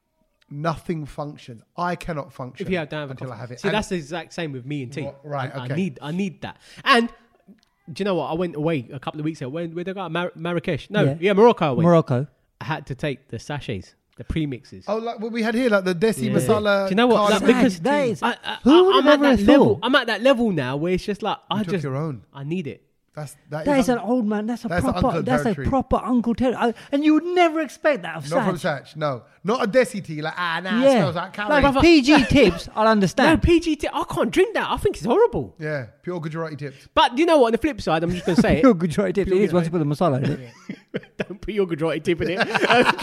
S3: nothing functions. I cannot function
S5: if you don't have a
S3: until
S5: coffee.
S3: I have it.
S5: See,
S3: And-
S5: that's the exact same with me and tea.
S3: Well, right,
S5: I,
S3: okay.
S5: I need, I need that. And do you know what? I went away a couple of weeks ago. When where did I go? Mar- Marrakesh? No,
S4: Yeah.
S5: yeah, Morocco. I went.
S4: Morocco.
S5: I had to take the sachets, the premixes.
S3: Oh, like what we had here, like the desi
S5: Yeah.
S3: masala.
S5: Do you know what?
S3: cardamom
S5: Like, because
S3: tea.
S4: that is-
S5: I, I,
S4: Who
S5: I,
S4: would
S5: I'm
S4: have
S5: at
S4: ever
S5: that level.
S4: thought?
S5: I'm at that level now where it's just like I
S3: You took
S5: just
S3: your own.
S5: I need it.
S3: That's that,
S4: That is an
S3: un-
S4: old man. That's a
S3: That's
S4: proper.
S3: uncle
S4: That's
S3: territory.
S4: a proper uncle territory. And you would never expect that of
S3: Not from
S4: Sach.
S3: Satch, no. Not a desi tea, like, ah, nah, it
S4: Yeah,
S3: smells like curry.
S4: like
S5: Brother-
S4: P G tips. I'll
S5: No,
S4: understand.
S5: P G T. I can't drink that. I think it's horrible.
S3: yeah, pure Gujarati tips.
S5: But you know what? On the flip side, I'm just going to say
S4: Your
S5: it.
S4: Gujarati tips. It is once you put the masala in it.
S5: Don't put your Gujarati tip in it. Um,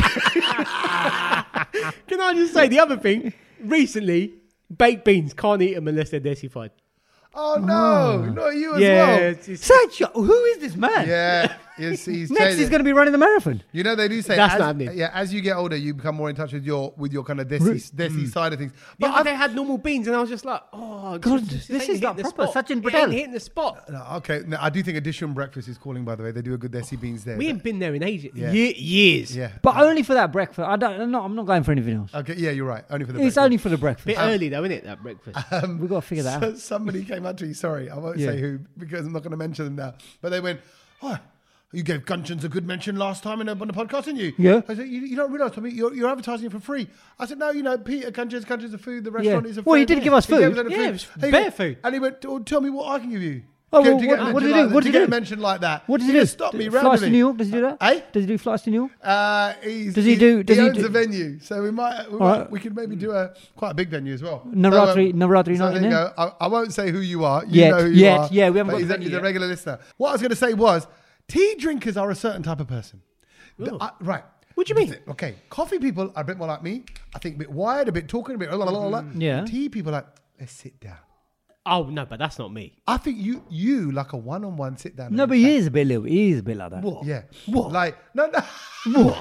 S5: Can I just say the other thing? Recently, baked beans can't eat them unless they're desified.
S3: Oh no, not you as
S5: Yeah,
S3: well.
S5: it's, it's,
S4: Sach, who is this man?
S3: Yeah, he's, he's
S4: Next,
S3: changed
S4: he's
S3: it.
S4: going to be running the marathon.
S3: You know they do say
S5: That's
S3: as,
S5: not happening.
S3: yeah, as you get older, you become more in touch with your with your kind of desi,
S4: Re-
S3: desi side of things.
S5: the
S3: But
S5: other
S3: I,
S5: day had normal beans, and I was just like, oh,
S4: God,
S5: just- just
S4: this
S5: ain't
S4: is
S5: hitting
S4: like
S5: the
S4: proper
S5: spot.
S4: Sachin
S5: It
S4: Patel.
S5: ain't hitting the spot.
S3: no, okay, no, I do think Addition Breakfast is calling. By the way, they do a good desi beans there.
S5: We ain't been there in ages.
S3: Yeah.
S5: Ye- years.
S3: yeah,
S4: But only for that breakfast. I don't. I'm not, I'm not going for anything else.
S3: okay, yeah, you're right. Only for the.
S4: It's
S3: breakfast.
S4: only for the breakfast.
S5: Bit early though, isn't it? That breakfast.
S4: We've got to figure that
S3: So
S4: out.
S3: somebody came up to you. Sorry, I won't
S4: Yeah.
S3: say who because I'm not going to mention them now. But they went, "Oh, you gave Gunchins a good mention last time in a, on the podcast, didn't you?"
S4: Yeah.
S3: I said, "You, you don't realise, Tommy, you're, you're advertising it for free." I said, "No, you know, Peter Gunchins, Gunchins of food. The restaurant
S4: Yeah.
S3: is a."
S4: Well, he
S3: friend."
S4: did give us
S3: He gave
S4: food.
S3: us
S5: Yeah,
S3: food.
S5: it was
S3: And he
S5: bare
S3: went-
S5: food.
S3: And he went, oh, "Tell me what I can give you."
S4: Oh,
S3: to
S4: well,
S3: get
S4: what-
S3: mentioned
S4: what did he
S3: like
S4: do?
S3: that-
S4: What
S3: to
S4: did he
S3: get
S4: do?
S3: mentioned like that.
S4: What does he
S3: You
S4: do?
S3: Stop me
S4: Flies to
S3: randomly.
S4: New York? Does he do that?
S3: Eh?
S4: Does he do flights to New York?
S3: Uh, he's,
S4: Does he do- does
S3: he
S4: he
S3: owns
S4: do-
S3: a venue, so we might. We,
S4: All
S3: might,
S4: right.
S3: we could maybe do a quite a big venue as well.
S4: Navratri- Navratri
S3: so
S4: night
S3: there
S4: in
S3: you
S4: there?
S3: go. I, I won't say who you are. You
S4: Yet,
S3: know who you
S4: yet.
S3: are.
S4: Yeah, we haven't
S3: but
S4: got
S3: he's,
S4: the
S3: a,
S4: venue
S3: he's a
S4: yet.
S3: regular listener. What I was going to say was, tea drinkers are a certain type of person. The- I- right.
S5: What do you mean?
S3: Okay, coffee people are a bit more like me. I think a bit wired, a bit talking, a bit. Blah, blah, blah, blah.
S4: Yeah.
S3: Tea people are like, let's sit down.
S5: Oh no, but that's not me.
S3: I think you, you like a one-on-one sit down.
S4: No,
S3: and
S4: but
S3: chat.
S4: he is a bit little. He is a bit like that.
S5: What?
S3: Yeah.
S5: What?
S3: Like, no, no.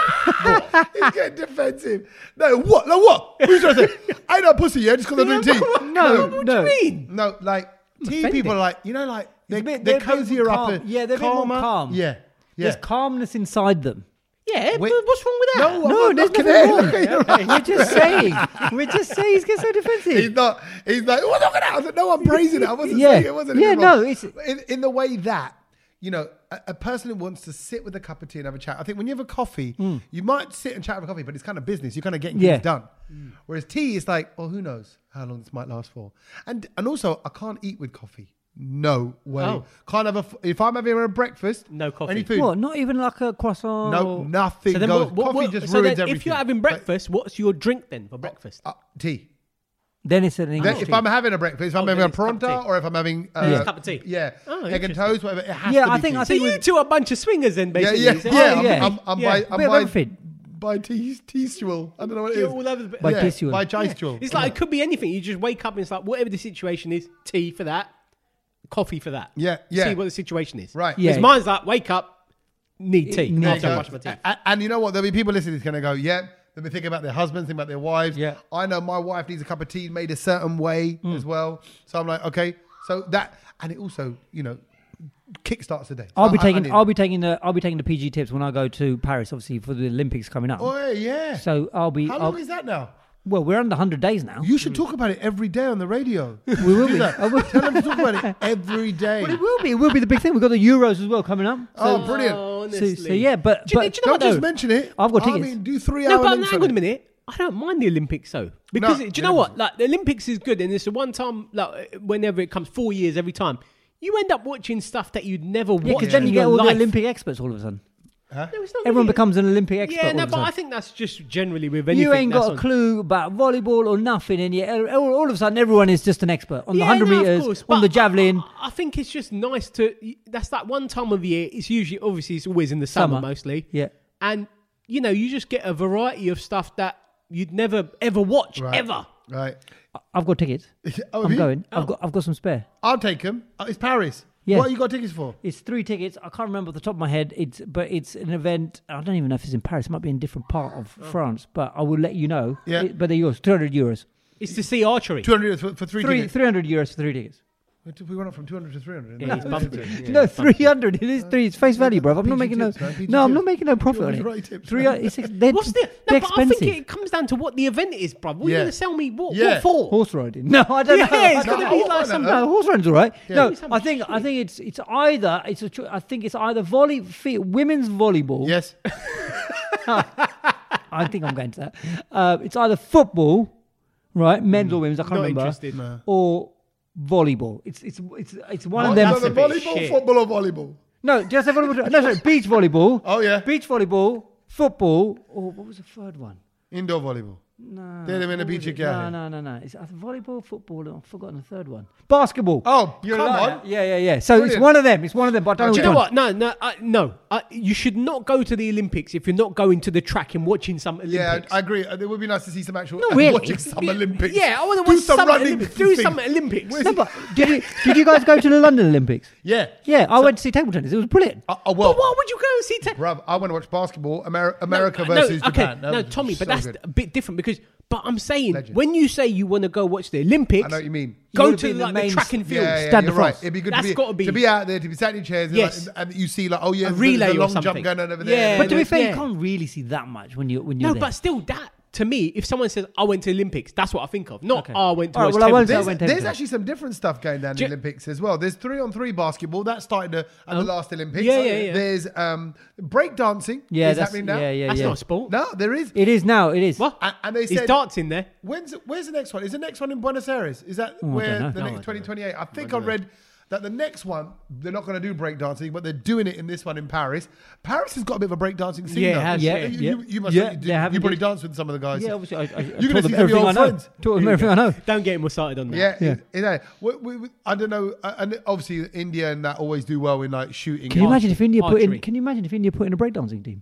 S3: What? He's getting defensive. No, what? No, what? Who's trying to say? I ain't no pussy, yeah, just because I drink tea.
S4: No,
S5: What
S4: no.
S5: do you mean?
S3: No, like, tea
S5: offended.
S3: people are like, you know, like, they're,
S4: a bit-
S3: they're,
S4: they're a bit
S3: cozier
S4: more
S3: up.
S4: calm.
S3: and
S4: Yeah, they're a bit more
S3: calmer.
S4: calm.
S3: Yeah. Yeah.
S4: There's calmness inside them.
S5: Yeah,
S3: Wait.
S5: but what's wrong with that?
S3: No, I'm
S4: No,
S3: not
S4: there's
S3: knocking
S4: nothing
S3: it.
S4: wrong.
S3: Look at your eyes.
S4: We're just saying. We're just saying. He's getting so
S3: He's
S4: defensive.
S3: not. He's like, well, look at that. I said, no, I'm praising it. I wasn't
S4: Yeah.
S3: saying it wasn't.
S4: Yeah,
S3: anything
S4: no,
S3: wrong.
S4: it's-
S3: in, in the way that, you know, a, a person who wants to sit with a cup of tea and have a chat. I think when you have a coffee, you might sit and chat with a coffee, but it's kind of business. You're kind of getting
S4: Yeah.
S3: things done. Whereas tea is like, well, who knows how long this might last for. And and also, I can't eat with coffee. No way.
S5: Oh.
S3: Can't have a. f- If I'm having a breakfast,
S5: No coffee.
S3: Any food.
S4: What? Not even like a croissant?
S3: No,
S4: or-
S3: nothing
S5: So then
S3: goes.
S5: what, what,
S3: coffee
S5: what-
S3: just
S5: so
S3: ruins
S5: then
S3: everything.
S5: if you're having
S3: But-
S5: breakfast, what's your drink then for breakfast?
S3: uh, tea.
S4: Then it's an
S3: Then
S4: English
S3: if
S4: tea.
S3: I'm having a breakfast, if I'm
S5: Oh,
S3: having
S5: then
S3: a
S5: it's a cup of
S3: pronta
S5: tea.
S3: or if I'm having uh,
S5: Yeah, cup of tea.
S3: yeah,
S5: Oh,
S3: egg and
S5: interesting.
S3: toast, whatever. It has
S4: Yeah,
S3: to
S4: I
S3: be
S4: think-
S3: tea.
S4: I
S5: So
S4: think
S5: you
S4: we-
S5: two are a bunch of swingers then,
S3: yeah,
S5: basically.
S3: yeah,
S5: is it?
S3: yeah.
S4: Oh,
S3: I'm,
S4: yeah.
S3: I'm, I'm
S5: Yeah.
S3: by,
S4: Bit
S3: I'm
S4: of
S3: by,
S4: everything.
S3: by tea, teastual. I don't know what it
S5: You're
S3: is.
S5: all over the
S4: By
S3: yeah,
S4: teastual.
S3: by teastual.
S5: It's like it could be anything. You just wake up and it's like whatever the situation is, tea for that, coffee for that.
S3: Yeah, yeah.
S5: See what the situation is.
S3: Right.
S4: Yeah.
S5: Because mine's like wake up, need tea.
S4: Need
S5: After
S4: tea.
S5: I brush my teeth.
S3: And, and you know what? There'll be people listening who's going to go, yeah. They'll be thinking about their husbands, thinking about their wives.
S4: Yeah.
S3: I know my wife needs a cup of tea made a certain way
S4: Mm.
S3: as well. So I'm like, okay. So that, and it also, you know, kickstarts the day.
S4: I'll be
S3: I- I- I
S4: taking.
S3: need-
S4: I'll be taking the. I'll be taking the P G tips when I go to Paris, obviously for the Olympics coming up.
S3: Oh, yeah.
S4: So I'll be.
S3: How
S4: I'll,
S3: long is that now?
S4: well, we're under one hundred days now.
S3: You should talk about it every day on the radio.
S4: We will
S3: Do
S4: be.
S3: that.
S4: I will.
S3: Tell them to talk about it every day.
S4: Well, it will be. It will be the big thing. We've got the Euros as well coming up.
S3: Oh, brilliant.
S5: Oh,
S4: So,
S5: honestly.
S4: so yeah, but
S5: Do you,
S4: but
S5: do you know
S3: Don't
S5: what
S3: just
S5: though?
S3: mention it.
S4: I've got
S3: I
S4: tickets.
S3: mean, do three
S5: No,
S3: hour
S5: but
S3: links
S5: hang
S3: on
S5: on a
S3: it.
S5: minute. I don't mind the Olympics though, because
S3: No,
S5: it, do
S3: the
S5: you know what?
S3: Olympics-
S5: Like the Olympics is good, and it's the one time, like whenever it comes, four years every time. You end up watching stuff that you'd never
S4: yeah,
S5: watch
S4: because then
S5: in
S4: you get
S5: your
S4: all
S5: life.
S4: the Olympic experts all of a sudden.
S5: No, it's not
S4: Everyone
S5: really-
S4: becomes an Olympic expert.
S5: Yeah,
S4: all
S5: no,
S4: of a
S5: but I
S4: sudden.
S5: think that's just generally with anything.
S4: You ain't
S5: that's
S4: got a
S5: on-
S4: clue about volleyball or nothing, and yet all, all of a sudden everyone is just an expert on the
S5: Yeah,
S4: one hundred
S5: no, of
S4: meters,
S5: course,
S4: on
S5: but
S4: the javelin.
S5: I, I think it's just nice to. That's that one time of year. It's usually, obviously, it's always in the summer,
S4: Summer.
S5: mostly.
S4: Yeah.
S5: And you know, you just get a variety of stuff that you'd never ever watch
S3: Right.
S5: ever.
S3: Right.
S4: I've got tickets.
S3: Oh, have
S4: I'm
S3: you?
S4: going. I've got. I've got some spare.
S3: I'll take them. Uh, it's Paris.
S4: Yeah.
S3: What you got tickets for?
S4: It's three tickets. I can't remember off the top of my head. It's but it's an event. I don't even know if it's in Paris. It might be in a different part of France. But I will let you know.
S3: Yeah.
S4: It- but they're yours. Two hundred euros.
S5: It's to see archery.
S3: two hundred for, for three,
S4: Three
S3: tickets.
S4: three hundred euros for three tickets.
S3: We went up from two hundred to three hundred.
S5: Yeah, he's bumped it. Yeah,
S4: No,
S5: he's bumped
S4: three hundred. It is three. It's face value, bro. I'm
S3: P G
S4: not making no.
S3: tips, man, P G
S4: No, I'm
S3: tips.
S4: not making no profit on
S3: P G
S4: it.
S3: right tips,
S4: Three.
S3: man.
S4: It's, they're,
S5: What's the?
S4: they're
S5: No, but I
S4: expensive.
S5: think it comes down to what the event is, bruv. What are you
S3: Yeah.
S5: going to sell me? What,
S3: Yeah.
S5: what for?
S4: Horse riding? No, I don't
S5: Yeah,
S4: know.
S5: it's
S4: I don't
S5: gonna
S4: know.
S5: be
S3: like
S4: no,
S3: some-
S4: no, horse riding's all right.
S3: Yeah.
S4: No,
S5: Some
S4: I think I think it's it's either it's a cho- I think it's either volley fe- women's volleyball.
S3: Yes.
S4: I think I'm going to that. Uh, it's either football, right, men's or women's. I can't
S5: Not
S4: remember.
S5: interested.
S3: No.
S4: Or volleyball. It's it's it's it's one
S3: Oh,
S4: of them.
S3: so the
S5: That's a bit
S3: volleyball,
S5: shit.
S3: football, or volleyball?
S4: No, just a volleyball. No, sorry, beach volleyball.
S3: Oh, yeah.
S4: Beach volleyball, football, or what was the third one?
S3: Indoor volleyball.
S4: No.
S3: They're them in the
S4: what was
S3: beach
S4: it?
S3: again.
S4: No, no, no, no. It's either volleyball, football, I've forgotten the third one. Basketball.
S3: Oh,
S4: You're
S3: come
S4: like
S3: on.
S4: that. Yeah, yeah, yeah. So it's
S3: Brilliant.
S4: one of them. It's one of them, but I don't
S5: Do
S4: know
S5: you know
S4: which
S5: what? No, no, uh, no. Uh, you should not go to the Olympics if you're not going to the track and watching some Olympics.
S3: Yeah, I, I agree. Uh, It would be nice to see some actual.
S4: No,
S3: I'm
S4: really.
S3: watching some
S5: Yeah,
S3: Olympics.
S5: Yeah, I want to
S3: Do
S5: watch
S3: some
S5: some
S3: running
S5: Olympics. Do
S3: thing.
S5: some Olympics.
S3: Where's
S4: one. No, but did you, did you guys go to the London Olympics?
S3: Yeah.
S4: Yeah, I went to see table tennis. It was brilliant.
S3: Uh, oh, well,
S5: But why would you go and see? Te-
S3: bruv, I want to watch basketball. Amer- America
S5: no,
S3: versus
S5: no, okay,
S3: Japan. That
S5: no,
S3: was
S5: Tommy, but
S3: so
S5: that's
S3: good.
S5: a bit different because. But I'm saying,
S3: Legend.
S5: when you say you want to go watch the Olympics,
S3: I know what you mean.
S4: You
S5: go
S4: wanna
S5: to
S4: be in the
S5: like the
S4: main
S5: track and
S3: Yeah,
S5: field.
S3: yeah,
S4: Stade de
S3: you're right.
S4: France.
S3: It'd be good
S5: That's
S3: to be,
S5: gotta be-
S3: to be out there, to be sat in your chairs, and,
S5: Yes.
S3: like, and you see like, oh yeah,
S5: A
S3: there's
S5: relay
S3: a
S5: or
S3: long
S5: something.
S3: jump going on over
S5: Yeah,
S3: there.
S4: But to be fair,
S5: yeah.
S4: you can't really see that much when you when you're
S5: No,
S4: there.
S5: but still, that to me, if someone says I went to Olympics, that's what I think of. Not
S4: Okay.
S5: oh, I went to
S4: All right,
S5: watch
S4: well, I
S5: table
S4: won't say I
S5: tennis.
S4: went
S3: There's,
S4: table
S3: there's
S4: tennis.
S3: actually some different stuff going down in
S5: Do
S3: the
S5: you-
S3: Olympics as well. There's three on three basketball that started uh, at the last Olympics.
S5: Yeah, yeah, yeah.
S3: There's um, break dancing.
S4: Yeah,
S3: is
S4: that's-
S3: happening now.
S4: yeah, yeah,
S5: That's
S4: yeah.
S5: not a sport.
S3: No, there is.
S4: It is now. It is.
S5: What?
S3: And, and they
S5: Is
S3: said,
S5: darts in there?
S3: when's where's the next one? Is the next one in Buenos Aires? Is that
S4: Oh, I
S3: where
S4: don't know.
S3: the
S4: No, I
S3: next
S4: don't
S3: twenty twenty-eight? I think I read that the next one, they're not going to do breakdancing, but they're doing it in this one in Paris. Paris has got a bit of a breakdancing scene.
S5: Yeah, it
S3: though.
S5: has,
S4: Yeah,
S3: You,
S4: yeah.
S3: you, you must
S4: Yeah,
S3: you,
S4: they have
S3: you probably
S4: indeed.
S3: dance with some of the guys.
S4: Yeah, obviously. I, I, I
S3: You're
S4: taught
S3: gonna
S4: them
S3: see some of
S4: everything
S3: your
S4: I know.
S3: friends.
S4: Taught them everything I know.
S5: Don't get him started on that.
S3: Yeah,
S4: Yeah.
S3: it- it is. we, we, we- I don't know, uh, and obviously India and that always do well in like shooting.
S4: Can you imagine if India put in?
S5: Archery.
S4: Can you imagine if India put in a breakdancing team?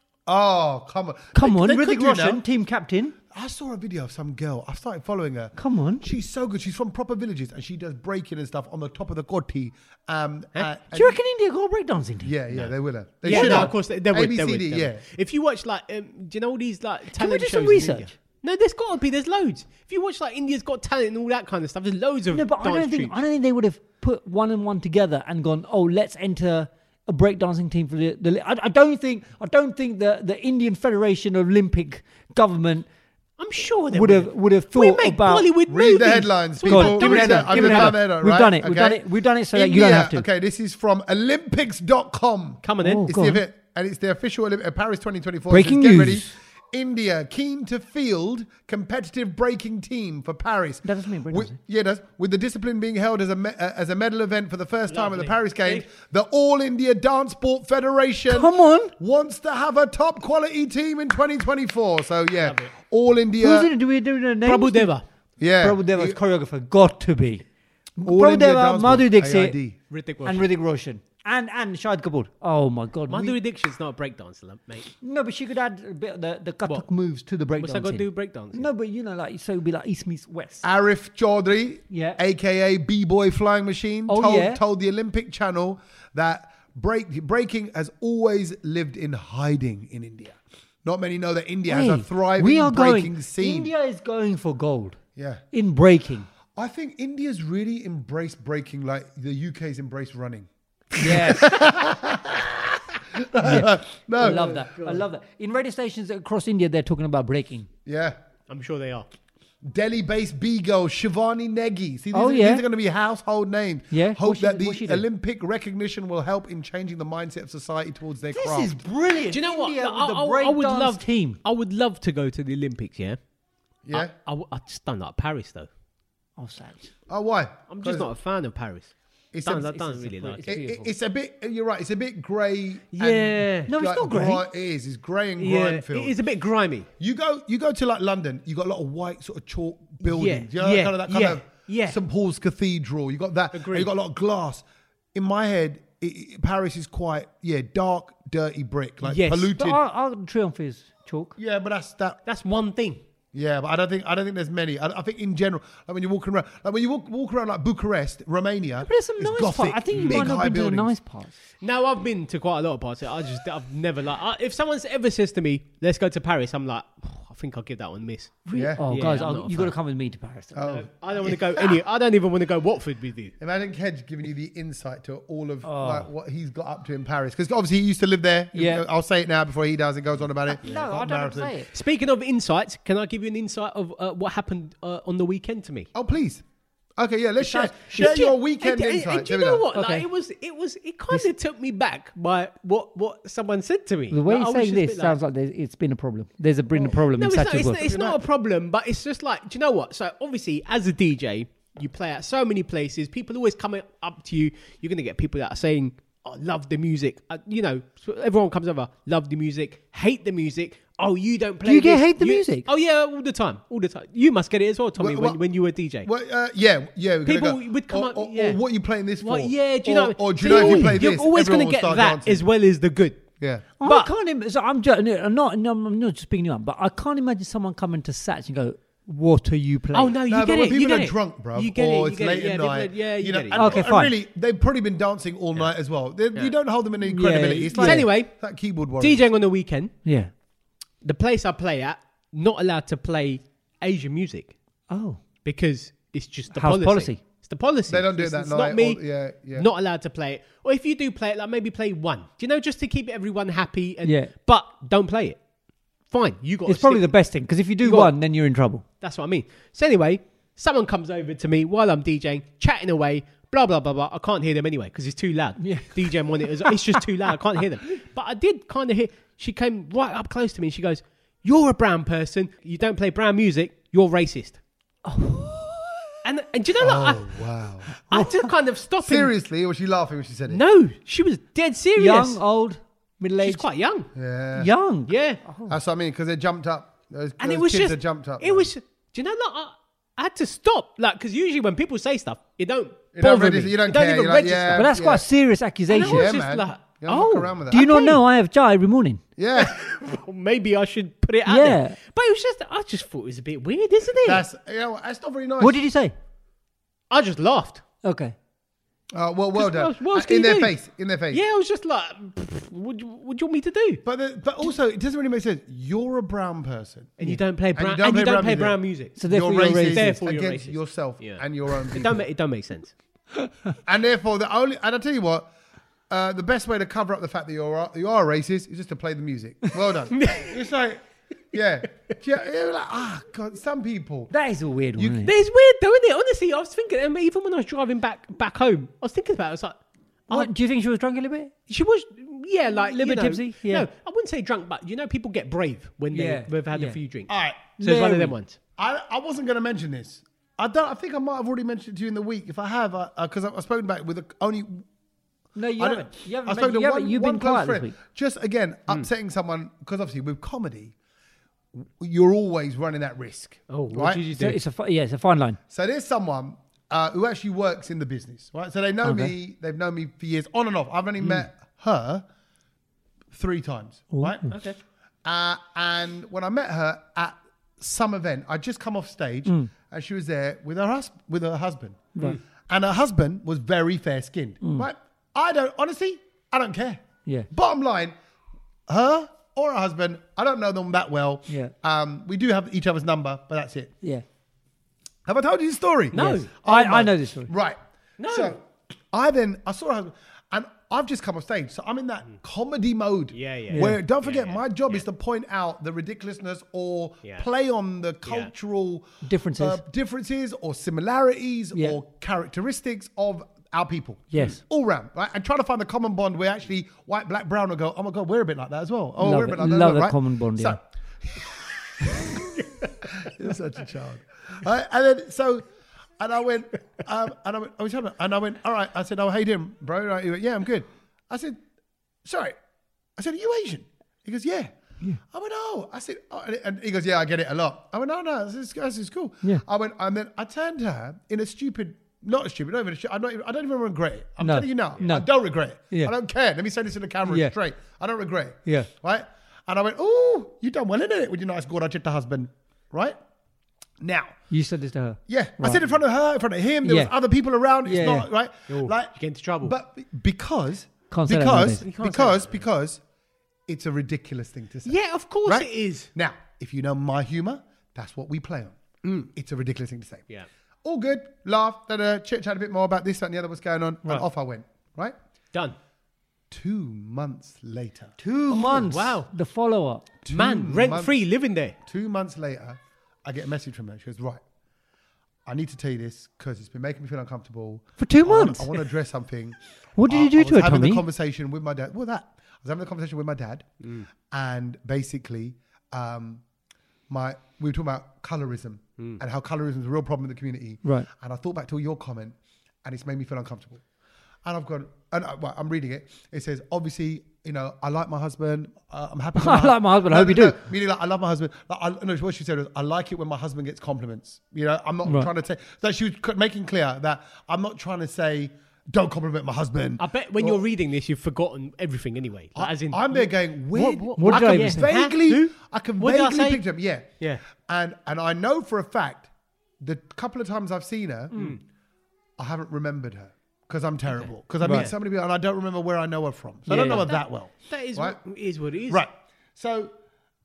S3: Oh, come on,
S4: Come
S3: They-
S4: on,
S3: they could
S4: Hrithik
S3: do
S4: Roshan,
S3: now.
S4: team captain.
S3: I saw a video of some girl. I started following her.
S4: Come on.
S3: She's so good. She's from proper villages and she does breaking and stuff on the top of the Koti. Um, uh,
S4: Do you reckon India got a breakdancing team?
S3: Yeah, yeah, they will have. They
S5: Yeah,
S3: should
S5: no,
S3: have.
S5: of course they, they would.
S3: A B
S5: they
S3: C
S5: would,
S3: D,
S5: they
S3: yeah.
S5: would. If you watch like, um, do you know all these like talent
S4: Can we do
S5: shows
S4: some
S5: in
S4: research?
S5: India? No, there's got to be. There's loads. If you watch like India's Got Talent and all that kind of stuff, there's loads of
S4: No, but I
S5: dance
S4: don't think
S5: troops.
S4: I don't think they would have put one and one together and gone, oh, let's enter a breakdancing team for the. the I, I don't think I don't think the the Indian Federation Olympic government
S5: I'm sure they
S4: would have would have thought
S5: We make
S4: about.
S5: Bollywood
S3: Read
S5: movies.
S3: the headlines,
S4: Go
S3: people.
S4: on, give me
S3: Read
S4: the
S3: the-
S4: headline,
S3: I'm
S4: give me the
S3: gonna
S4: headline.
S3: tell the headline,
S4: We've
S3: right?
S4: done it, we've
S3: Okay.
S4: done it, we've done it so that you don't
S3: India-
S4: have to.
S3: Okay, this is from Olympics dot com.
S5: Come on in.
S4: Oh,
S3: It's
S4: go
S3: the
S4: on.
S3: event, and it's the official Olymp- uh, Paris twenty twenty-four.
S4: Breaking
S3: It says, Get
S4: news.
S3: ready. India keen to field competitive breaking team for Paris.
S4: That doesn't mean
S3: With,
S4: breakdancing.
S3: yeah, it does. With the discipline being held as a me- uh, as a medal event for the first time at the
S5: Lovely.
S3: Paris Games,
S5: See?
S3: the All India Dance Sport Federation
S4: Come on.
S3: wants to have a top quality team in twenty twenty-four. So yeah, All India.
S4: Who's in it? Do we do the names?
S5: Prabhu Deva,
S3: Yeah,
S4: Prabhu Deva's choreographer got to be.
S3: All
S4: Prabhu
S3: India
S4: Deva,
S3: Dance
S4: Madhuri
S3: Sport,
S4: Dixit,
S3: A I D.
S5: Hrithik
S4: and
S5: Roshan.
S4: Hrithik Roshan. And and Shahid Kapoor. Oh my God. we-
S5: Madhuri Dixit's not a breakdancer, mate.
S4: No, but she could add a bit of the, the Kathak
S5: What?
S4: moves to the breakdancing.
S5: What's that got to do with breakdancing?
S4: No, but you know, like so it'd be like East meets West.
S3: Arif Chaudhry,
S4: Yeah.
S3: aka B-Boy Flying Machine,
S4: Oh,
S3: told,
S4: yeah.
S3: told the Olympic Channel that break, breaking has always lived in hiding in India. Not many know that India has a
S4: Hey,
S3: thriving
S4: we are
S3: breaking
S4: going.
S3: scene.
S4: India is going for gold
S3: Yeah.
S4: in breaking.
S3: I think India's really embraced breaking like the U K's embraced running.
S4: Yes,
S3: No.
S4: I love that. I love that. In radio stations across India, they're talking about breaking.
S3: Yeah.
S5: I'm sure they are.
S3: Delhi-based B-girl Shivani Negi. See, these,
S4: Oh,
S3: are,
S4: yeah.
S3: these are going to be household names.
S4: Yeah.
S3: Hope
S4: What's she-
S3: that the
S4: what's she do?
S3: Olympic recognition will help in changing the mindset of society towards their
S4: This
S3: craft.
S4: is brilliant.
S5: Do you know what?
S4: India
S5: No,
S4: with
S5: I,
S4: the
S5: I- I would
S4: breakdance
S5: love
S4: team.
S5: I would love to go to the Olympics. Yeah.
S3: yeah.
S5: I, I, w- I just don't like Paris though.
S4: Oh, sad.
S3: Oh, why?
S5: I'm just
S3: 'Cause
S5: not a fan of Paris.
S3: It's
S5: Don't,
S3: a-
S5: I don't
S4: it's a-
S5: really
S4: it's
S5: like
S4: a-
S5: it.
S3: It, it,
S4: beautiful.
S3: it's a bit. You're right. It's a bit grey.
S5: Yeah.
S4: No, it's not grey.
S3: It is. It's grey and
S5: Yeah,
S3: grime
S5: it
S3: filled.
S5: is a bit grimy.
S3: You go. You go to like London. You got a lot of white sort of chalk buildings.
S5: Yeah,
S3: you know,
S5: yeah,
S3: kind of that kind
S5: yeah,
S3: of
S5: yeah.
S3: Saint Paul's Cathedral. You got that.
S5: Agreed.
S3: You got a lot of glass. In my head, it, it- Paris is quite yeah dark, dirty brick, like
S5: Yes.
S3: polluted.
S4: But our, our Triumph is chalk.
S3: yeah, but that's that.
S5: That's one thing.
S3: Yeah, but I don't think I don't think there's many. I, I think in general, like when you're walking around, like when you walk, walk around like Bucharest, Romania,
S4: But there's some
S3: it's
S4: nice
S3: gothic,
S4: parts. I think you
S3: big,
S4: might not
S3: high
S4: been to the
S3: buildings.
S4: nice parts.
S5: No, I've been to quite a lot of parts. I just, I've never like. I, if someone's ever says to me, "Let's go to Paris," I'm like, oh, I think I'll give that one a miss.
S3: Yeah.
S4: Oh,
S5: Yeah,
S4: guys,
S5: I'm
S4: I'll,
S5: not a
S4: you got to
S5: fan.
S4: come with me to Paris.
S3: Oh.
S5: I don't want to go any. I don't even want to go Watford with you.
S3: Imagine Kedge giving you the insight to all of
S4: Oh.
S3: like, what he's got up to in Paris. Because obviously he used to live there.
S4: Yeah.
S3: I'll say it now before he does and goes on about it.
S4: No, I don't have to say it.
S5: Speaking of insights, can I give you an insight of uh, what happened uh, on the weekend to me?
S3: Oh, please. Okay, yeah, let's share,
S4: sounds-
S3: share
S5: Do you-
S3: your weekend
S5: and- and-
S3: insight.
S5: and do you
S3: There we
S5: know
S3: go.
S5: what?
S4: Okay.
S5: Like, it was, it was, it kind of took me back by what what someone said to me.
S4: The way
S5: Like, I
S4: you're
S5: was
S4: saying
S5: just a
S4: this
S5: bit
S4: sounds like there's, it's been a problem. There's a been a problem
S5: No,
S4: in
S5: it's not,
S4: Satch's
S5: it's,
S4: work.
S5: not, it's not a problem, but it's just like, do you know what? So obviously, as a D J, you play at so many places. People always come up to you. You're going to get people that are saying, "I love the music." Uh, you know, so everyone comes over, love the music, hate the music. Oh, you don't play.
S4: you get
S5: this.
S4: hate the
S5: You-
S4: music?
S5: Oh yeah, all the time, all the time. You must get it as well, Tommy,
S3: Well,
S5: when,
S3: well-
S5: when you were a D J.
S3: Well, uh, yeah, yeah. We're
S5: People
S3: gonna go.
S5: would come
S3: or,
S5: up-
S3: or,
S5: yeah.
S3: or what are you playing this for?
S5: Well, yeah, do you
S3: or,
S5: know?
S3: Or do you
S5: so
S3: know if you
S5: you're-
S3: play
S5: you're
S3: this,
S5: always
S3: everyone
S5: going
S3: will
S5: to get
S3: start
S5: that
S3: dancing.
S5: as well as the good.
S3: Yeah.
S4: I
S5: But-
S4: can't. Im- so I'm just I'm not. no, I'm not just speaking you up, but I can't imagine someone coming to Satch and go, "What are you playing?"
S5: Oh no, you
S3: No,
S5: get
S3: but when
S5: it. You
S3: people
S5: get
S3: are
S5: it.
S3: drunk, bro,
S5: You get
S3: or
S5: it. You
S3: it's
S5: get
S3: late
S5: it. Yeah,
S3: at
S5: people-
S3: night,
S5: yeah, you,
S3: know,
S5: get it.
S3: and,
S4: Okay,
S3: and
S4: fine.
S3: really, they've probably been dancing all night as well. They,
S5: Yeah.
S3: You don't hold them in any
S4: Yeah,
S3: credibility. It's
S4: yeah.
S3: like
S5: So anyway,
S3: that keyboard warrior.
S5: DJing on the weekend.
S4: Yeah.
S5: The place I play at, not allowed to play Asian music
S4: Oh.
S5: because it's just the
S4: House
S5: policy.
S4: policy.
S5: It's the policy.
S3: They don't do it
S5: It's-
S3: that
S5: it's
S3: night,
S5: Not me.
S3: or- yeah, yeah.
S5: Not allowed to play it. Or if you do play it, like maybe play one. Do you know, just to keep everyone happy. And,
S4: Yeah.
S5: But don't play it. Fine. You got.
S4: It's probably the best thing because if you do
S5: You got-
S4: one, then you're in trouble.
S5: That's what I mean. So anyway, someone comes over to me while I'm DJing, chatting away, blah, blah, blah, blah. I can't hear them anyway because it's too loud.
S4: Yeah.
S5: DJing monitors, it's just too loud. I can't hear them. But I did kind of hear, she came right up close to me and she goes, "You're a brown person. You don't play brown music. You're racist." And And and do you know what?
S3: Oh, wow.
S5: I, I had to kind of stop him.
S3: Seriously, or was she laughing when she said it?
S5: No, she was dead serious.
S4: Young, old, middle
S5: She's
S4: aged.
S5: quite young.
S3: Yeah.
S4: young.
S5: Yeah.
S3: That's what I mean, because they jumped up. Those,
S5: And
S3: those
S5: it was
S3: kids
S5: just,
S3: that jumped up.
S5: it
S3: man.
S5: was, do you know, like, I, I had to stop. Like, because usually when people say stuff, it don't
S3: You don't
S5: bother
S3: register-
S5: me.
S3: you don't
S5: It don't
S3: care.
S5: even
S3: You're like,
S5: register.
S3: yeah.
S4: But that's quite a serious accusation.
S5: And I was
S3: Yeah,
S5: just
S3: man.
S5: like,
S3: You don't fuck
S5: oh.
S3: around with that.
S4: Do you not
S5: Okay.
S4: know I have Jai every morning?
S3: Yeah.
S5: Well, maybe I should put it out
S4: Yeah.
S5: there. But it was just, I just thought it was a bit weird, isn't it?
S3: That's, you know, that's not very nice.
S4: What did you say?
S5: I just laughed.
S4: Okay.
S3: Uh, well, well
S5: 'Cause
S3: done.
S5: what- what else
S3: Uh,
S5: can
S3: in
S5: you
S3: their
S5: do?
S3: face. In their face.
S5: Yeah, I was just like, pfft, what, do you- what do you want me to do?
S3: But the, but also, it doesn't really make sense. You're a brown person.
S5: And you don't play
S3: you
S5: brown,
S3: don't
S5: and you
S3: play
S5: don't
S3: brown
S5: play
S3: music.
S5: brown music.
S4: So therefore
S3: you're
S4: you're
S3: racist
S4: racist.
S5: Therefore you're
S3: against
S5: racist.
S3: yourself
S5: Yeah.
S3: and your own
S5: It
S3: people.
S5: don't, make, it don't make sense.
S3: And therefore, the only and I tell you what, uh, the best way to cover up the fact that you're a- you are a racist is just to play the music. Well done. It's like, yeah, yeah, you're like, ah, God, some people.
S4: That is a weird one.
S3: You-
S4: isn't it?
S5: It's weird though, isn't it? Honestly, I was thinking, and even when I was driving back back home, I was thinking about it. I was like,
S4: What,
S5: oh,
S4: do you think she was drunk a little bit?
S5: she was, yeah, like,
S4: Little
S5: you
S4: bit
S5: know,
S4: tipsy? Yeah.
S5: No, I wouldn't say drunk, but you know, people get brave when they,
S4: Yeah.
S5: they've had
S4: Yeah.
S5: a few drinks.
S3: All right,
S5: So it's one of
S4: Very.
S5: them ones.
S3: I, I wasn't going to mention this. I don't. I think I might have already mentioned it to you in the week. If I have, because I've spoken about it with a, only.
S4: No, you
S3: I don't-
S4: haven't. You
S3: I
S4: haven't.
S3: spoke
S4: mentioned-
S3: to
S4: you haven't-
S3: one,
S4: You've
S3: one
S4: been
S3: close
S4: quiet
S3: friend.
S4: this week.
S3: Just again, upsetting someone because obviously with comedy, you're always running that risk.
S5: Oh, what
S3: right?
S5: did you
S4: So
S5: do?
S4: it's a fi- yeah, it's a fine line.
S3: So there's someone uh, who actually works in the business, right? So they know
S4: Okay.
S3: me. They've known me for years, on and off. I've only met her three times, right?
S5: Okay.
S3: Uh, and when I met her at some event, I'd just come off stage, and she was there with her hus- with her husband, and her husband was very fair skinned, right? I don't honestly, I don't care.
S4: Yeah.
S3: Bottom line, her or her husband, I don't know them that well.
S4: Yeah.
S3: Um, we do have each other's number, but that's it.
S4: Yeah.
S3: Have I told you the story?
S5: No.
S4: Yes.
S3: Oh,
S4: I,
S3: no.
S4: I know this story.
S3: Right.
S5: No.
S3: So I then I saw her husband, and I've just come off stage, so I'm in that comedy mode.
S5: Yeah, yeah,
S3: Where
S5: yeah.
S3: don't forget,
S5: Yeah, yeah,
S3: my job
S5: yeah.
S3: is to point out the ridiculousness or
S5: Yeah.
S3: play on the cultural
S4: Differences.
S3: uh, differences or similarities
S4: Yeah.
S3: or characteristics of our people.
S4: Yes.
S3: all round, right? And try to find the common bond where actually white, black, brown will go, oh my god, we're a bit like that as well. Oh,
S4: Love
S3: we're a
S4: it.
S3: bit like that,
S4: Love
S3: as well,
S4: the
S3: right?
S4: common bond,
S3: So- You're such a child. Right? And then so, and I went, um, and I went, I was having, and I went, all right. I said, oh, how you doing, bro? Right? He went, yeah, I'm good. I said, sorry. I said, are you Asian? He goes, yeah. I went, oh. I said, oh, and- and he goes, yeah, I get it a lot. I went, no, no, this is, this is cool.
S4: Yeah.
S3: I went, and then I turned to her in a stupid, not a stupid, not even a stu- I'm not even, I don't even regret it. I'm
S4: No.
S3: telling you now.
S4: No.
S3: I don't regret it.
S4: Yeah.
S3: I don't care. Let me say this in the camera
S4: Yeah.
S3: straight. I don't regret it.
S4: Yeah.
S3: Right? And I went, oh, you done well, innit? With your nice Gorda Chitta husband. Right? Now,
S4: You said this to her.
S3: yeah, I
S4: Right.
S3: said in front of her, in front of him. There
S4: Yeah.
S3: was other people around. It's
S4: Yeah,
S3: not
S4: yeah.
S3: right.
S5: Ooh,
S3: like
S5: you get into trouble.
S3: but be- because
S4: Can't say that
S3: because
S4: nowadays.
S5: You can't say
S3: because
S5: that.
S3: because it's a ridiculous thing to say.
S5: yeah, of course
S3: right?
S5: it is.
S3: Now, if you know my humor, that's what we play on. It's a ridiculous thing to say.
S5: Yeah.
S3: All good. Laugh. Da-da, chit chat a bit more about this that, and the other. What's going on?
S5: Right.
S3: And off I went. Right.
S5: Done.
S3: Two months later.
S4: Two months.
S5: wow.
S4: The follow up.
S5: Man, rent
S3: months-
S5: free, living there.
S3: Two months later, I get a message from her. She goes, right, I need to tell you this because it's been making me feel uncomfortable.
S4: For two
S3: I wanna-
S4: months?
S3: I want to address something.
S4: What did
S3: I-
S4: you do
S3: I
S4: to
S3: was
S4: her,
S3: having
S4: Tommy?
S3: a conversation with my dad. Well, that. I was having a conversation with my dad. And basically, um, my we were talking about colorism and how colorism is a real problem in the community.
S4: Right.
S3: And I thought back to your comment and it's made me feel uncomfortable. And I've gone, and I, well, I'm reading it. It says, obviously, you know, I like my husband. Uh, I'm happy with
S4: I like my husband. I hope you do.
S3: Meaning, like, I love my husband. Like, I, no, what she said was, I like it when my husband gets compliments. You know, I'm not
S4: Right.
S3: trying to say that she was c- making clear that I'm not trying to say, don't compliment my husband.
S5: I bet when
S3: Or-
S5: you're reading this, you've forgotten everything anyway. Like,
S3: I,
S5: as in,
S3: I'm there going, where?
S5: What-
S4: what
S3: I
S4: did I
S3: can
S4: even say?
S3: vaguely,
S5: Huh? Who?
S3: I can
S5: What did I
S3: vaguely
S5: say?
S3: picture him. Yeah,
S5: Yeah.
S3: And and I know for a fact, the couple of times I've seen her,
S5: Hmm.
S3: I haven't remembered her because I'm terrible. Because I meet
S4: Right.
S3: so many people and I don't remember where I know her from. So I
S4: Yeah,
S3: don't know
S4: yeah.
S3: her that well.
S5: that is
S3: Right.
S5: what, is what it is.
S3: Right. So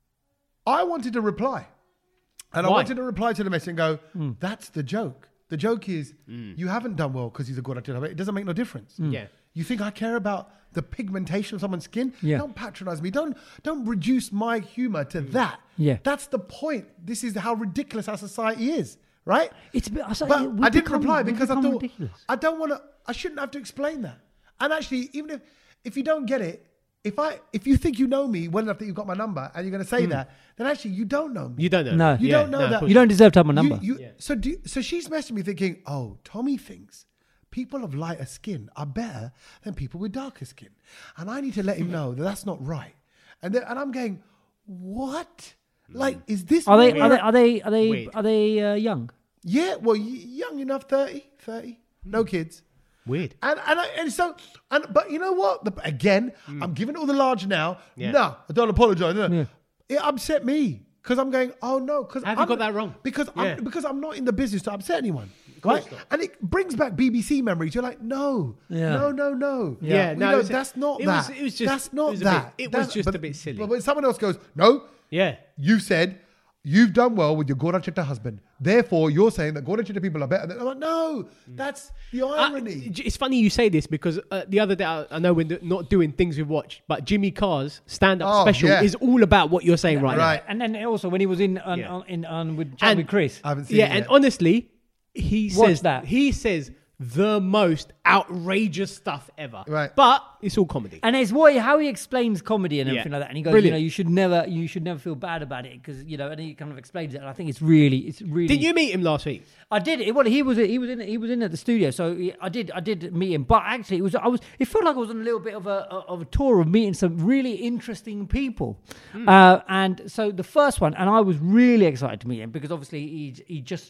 S3: I wanted to reply. And I
S5: Why?
S3: wanted to reply to the message and go,
S4: Hmm.
S3: that's the joke. The joke is you haven't done well because he's a good actor. It doesn't make no difference.
S5: Yeah.
S3: You think I care about the pigmentation of someone's skin?
S4: Yeah.
S3: Don't patronize me. Don't don't reduce my humor to that.
S4: Yeah.
S3: That's the point. This is how ridiculous our society is, right?
S4: It's a bit- I say,
S3: but
S4: we've
S3: I didn't
S4: become-
S3: reply
S4: we've
S3: because I
S4: become
S3: thought
S4: ridiculous.
S3: I don't want to. I shouldn't have to explain that. And actually, even if if you don't get it, if I if you think you know me well enough that you've got my number and you're going to say that, then actually you don't know me.
S5: You don't know.
S4: No.
S5: that.
S3: You
S5: Yeah,
S3: don't know
S5: no, of
S3: that.
S5: course
S4: You don't deserve to have my
S3: You-
S4: number.
S3: you-
S5: Yeah.
S3: So do, so she's messaging me thinking, oh, Tommy thinks people of lighter skin are better than people with darker skin, and I need to let him know that that's not right. And then, and I'm going, what? Like, is this?
S4: Are they?
S3: what
S4: Are they?
S3: we're-
S4: Are they? Are they?
S5: Weird.
S4: Are they uh, young?
S3: Yeah, well, y- young enough, thirty, thirty, no kids.
S5: Weird.
S3: And and, I, and so and but you know what? The, again, I'm giving it all the large now.
S5: Yeah.
S3: No, I don't apologize. No.
S4: Yeah.
S3: It upset me because I'm going, oh no, because
S5: Have you got that wrong?
S3: Because
S5: Yeah.
S3: I'm, because I'm not in the business to upset anyone, right? And it brings back B B C memories. You're like, no,
S4: Yeah.
S3: no, no, no.
S5: Yeah,
S3: You
S5: no,
S3: know,
S5: it was-
S3: that's not
S5: it
S3: that.
S5: was- it was just-
S3: that's
S5: it
S3: not
S5: was a bit-
S3: that.
S5: it was
S3: That's-
S5: just
S3: but-
S5: a bit silly.
S3: But when someone else goes, no,
S5: Yeah.
S3: you said you've done well with your Gordon Chitta husband. Therefore, you're saying that Gordon Chitta people are better. Than, I'm like, no, that's the
S5: I-
S3: irony.
S5: it's funny you say this because uh, the other day, I, I know we're not doing things we watch, but Jimmy Carr's stand-up
S3: Oh,
S5: special
S3: yeah.
S5: is all about what you're saying right,
S3: Right.
S4: And then also when he was in on,
S5: Yeah.
S4: on, in on with Chat
S5: And-
S4: with Chris.
S3: I haven't
S5: now.
S3: seen
S5: Yeah,
S3: it
S5: and
S3: yet.
S5: honestly, he
S4: Watch
S5: says
S4: that.
S5: He says the most outrageous stuff ever.
S3: Right.
S5: But it's all comedy.
S4: And it's what how he explains comedy and
S5: Yeah.
S4: everything like that. And he goes,
S5: Brilliant.
S4: you know, you should never, you should never feel bad about it because you know. And he kind of explains it. And I think it's really, it's really.
S5: Didn't you meet him last week?
S4: I did. It, well, he was he was in he was in at the studio, so he- I did I did meet him. But actually, it was I was it felt like I was on a little bit of a of a tour of meeting some really interesting people. Uh, and so the first one, and I was really excited to meet him because obviously he he just.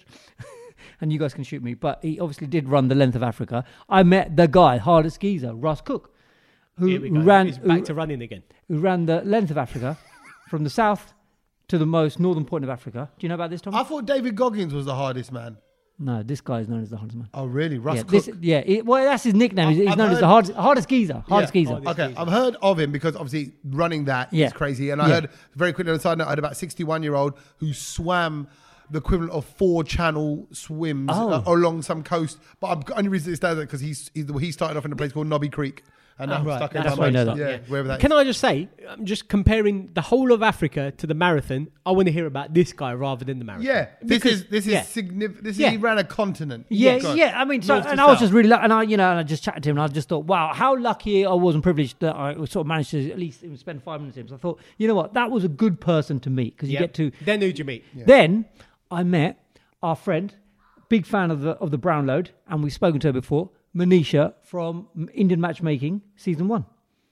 S4: And you guys can shoot me, but he obviously did run the length of Africa. I met the guy, hardest geezer, Russ Cook, who
S5: Here we go.
S4: ran
S5: He's back
S4: who,
S5: to running again.
S4: who ran the length of Africa from the south to the most northern point of Africa. Do you know about this, Tom?
S3: I thought David Goggins was the hardest man.
S4: No, this guy is known as the hardest man.
S3: Oh, really? Russ
S4: yeah,
S3: Cook?
S4: this, yeah it, well, that's his nickname. He's, he's
S3: I've
S4: known as
S3: heard-
S4: the hardest, hardest geezer. Hardest
S3: Yeah.
S4: geezer.
S5: Hardest-
S3: Okay, I've heard of him because obviously running that is
S4: Yeah.
S3: crazy. And I
S4: Yeah.
S3: heard, very quickly on the side note, I had about a sixty-one-year-old who swam the equivalent of four channel swims
S4: Oh.
S3: uh, along some coast. But I'm only reason it's that because he's, he's he started off in a place called Nobby Creek. And now
S5: Oh,
S3: I'm
S5: right.
S3: stuck in
S5: That's
S3: my
S4: why I know
S3: mind.
S4: that.
S3: Yeah, wherever that
S5: Can
S3: is.
S5: I just say, I'm just comparing the whole of Africa to the marathon. I want to hear about this guy rather than the marathon.
S3: Yeah, this
S5: Because-
S3: is this is
S5: yeah.
S3: significant. This
S5: Yeah.
S3: is he ran a continent.
S4: Yeah,
S3: God.
S4: yeah. I mean, so,
S3: North to
S4: and I was
S3: south.
S4: just really, lu- and I, you know, and I just chatted to him, and I just thought, wow, how lucky I was and privileged that I sort of managed to at least even spend five minutes with him. So I thought, you know what, that was a good person to meet because you
S5: Yeah.
S4: get to.
S5: Then who'd you meet?
S4: Then I met our friend, big fan of the of the Brown Load, and we've spoken to her before, Manisha from Indian Matchmaking season one,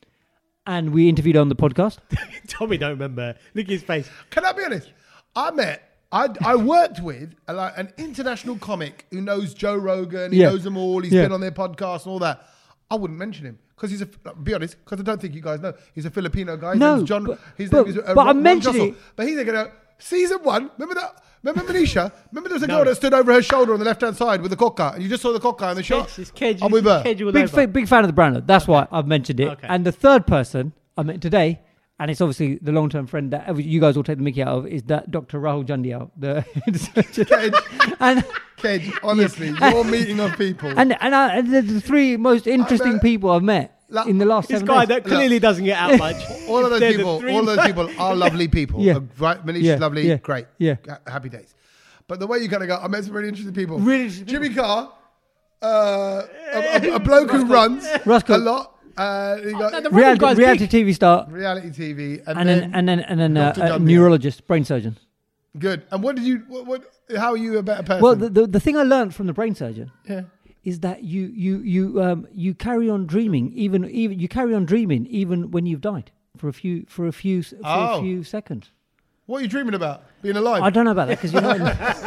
S4: and we interviewed her on the podcast.
S5: Tommy don't remember. Look at his face.
S3: Can I be honest? I met, I, I worked with a, like, an international comic who knows Joe Rogan, he
S4: Yeah.
S3: knows them all, he's
S4: Yeah.
S3: been on their podcast and all that. I wouldn't mention him because he's a, be honest, because I don't think you guys know, he's a Filipino guy. His
S4: No,
S3: name is John.
S4: but-
S3: his
S4: but-
S3: name is uh,
S4: but I
S3: Ron- Ron
S4: mentioned
S3: Jossel.
S4: it-
S3: But he's going to, season one, remember that? Remember Manisha? Remember there was a
S5: No.
S3: girl that stood over her shoulder on the left hand side with the coca, and you just saw the coca in the shot?
S5: It's Kedge.
S3: I'm with her.
S5: Kedge all
S4: Big
S5: over.
S4: fa- big fan of the Brown Load. That's why I've mentioned it.
S5: Okay.
S4: And the third person I met today, and it's obviously the long term friend that every- you guys all take the mickey out of, is that Doctor Rahul Jandial, the
S3: Kedge,
S4: and
S3: Kedge, honestly, your meeting of people.
S4: and and, I, and the, the three most interesting
S3: met-
S4: people I've met
S3: Like,
S4: in the last
S5: This
S4: seven
S5: guy
S4: days.
S5: that clearly doesn't get out much.
S3: All of those
S5: They're the
S3: people,
S5: three
S3: all of those
S5: most-
S3: people are lovely people.
S4: Yeah.
S3: Uh, right, Manisha's
S4: Yeah,
S3: lovely,
S4: yeah,
S3: great,
S4: yeah.
S3: Ha- happy days. But the way you kind of go, I met some really interesting people.
S4: Really interesting
S3: Jimmy Carr, uh, a, a, a bloke who runs
S4: Russ
S3: a
S4: Cook.
S3: lot. Uh, you got
S5: no, the-
S4: reality,
S5: guy's
S4: reality
S5: big.
S4: T V star,
S3: reality T V, and,
S4: and
S3: then,
S4: then and then and then uh,
S3: Doctor
S4: a
S3: Jandial.
S4: neurologist, brain surgeon.
S3: good. And what did you? What, what? How are you a better person?
S4: Well, the, the the thing I learned from the brain surgeon
S3: yeah.
S4: is that you you you um you carry on dreaming even even you carry on dreaming even when you've died for a few for a few for
S3: Oh.
S4: a few seconds.
S3: What are you dreaming about? Being alive?
S4: I don't know about that because you know.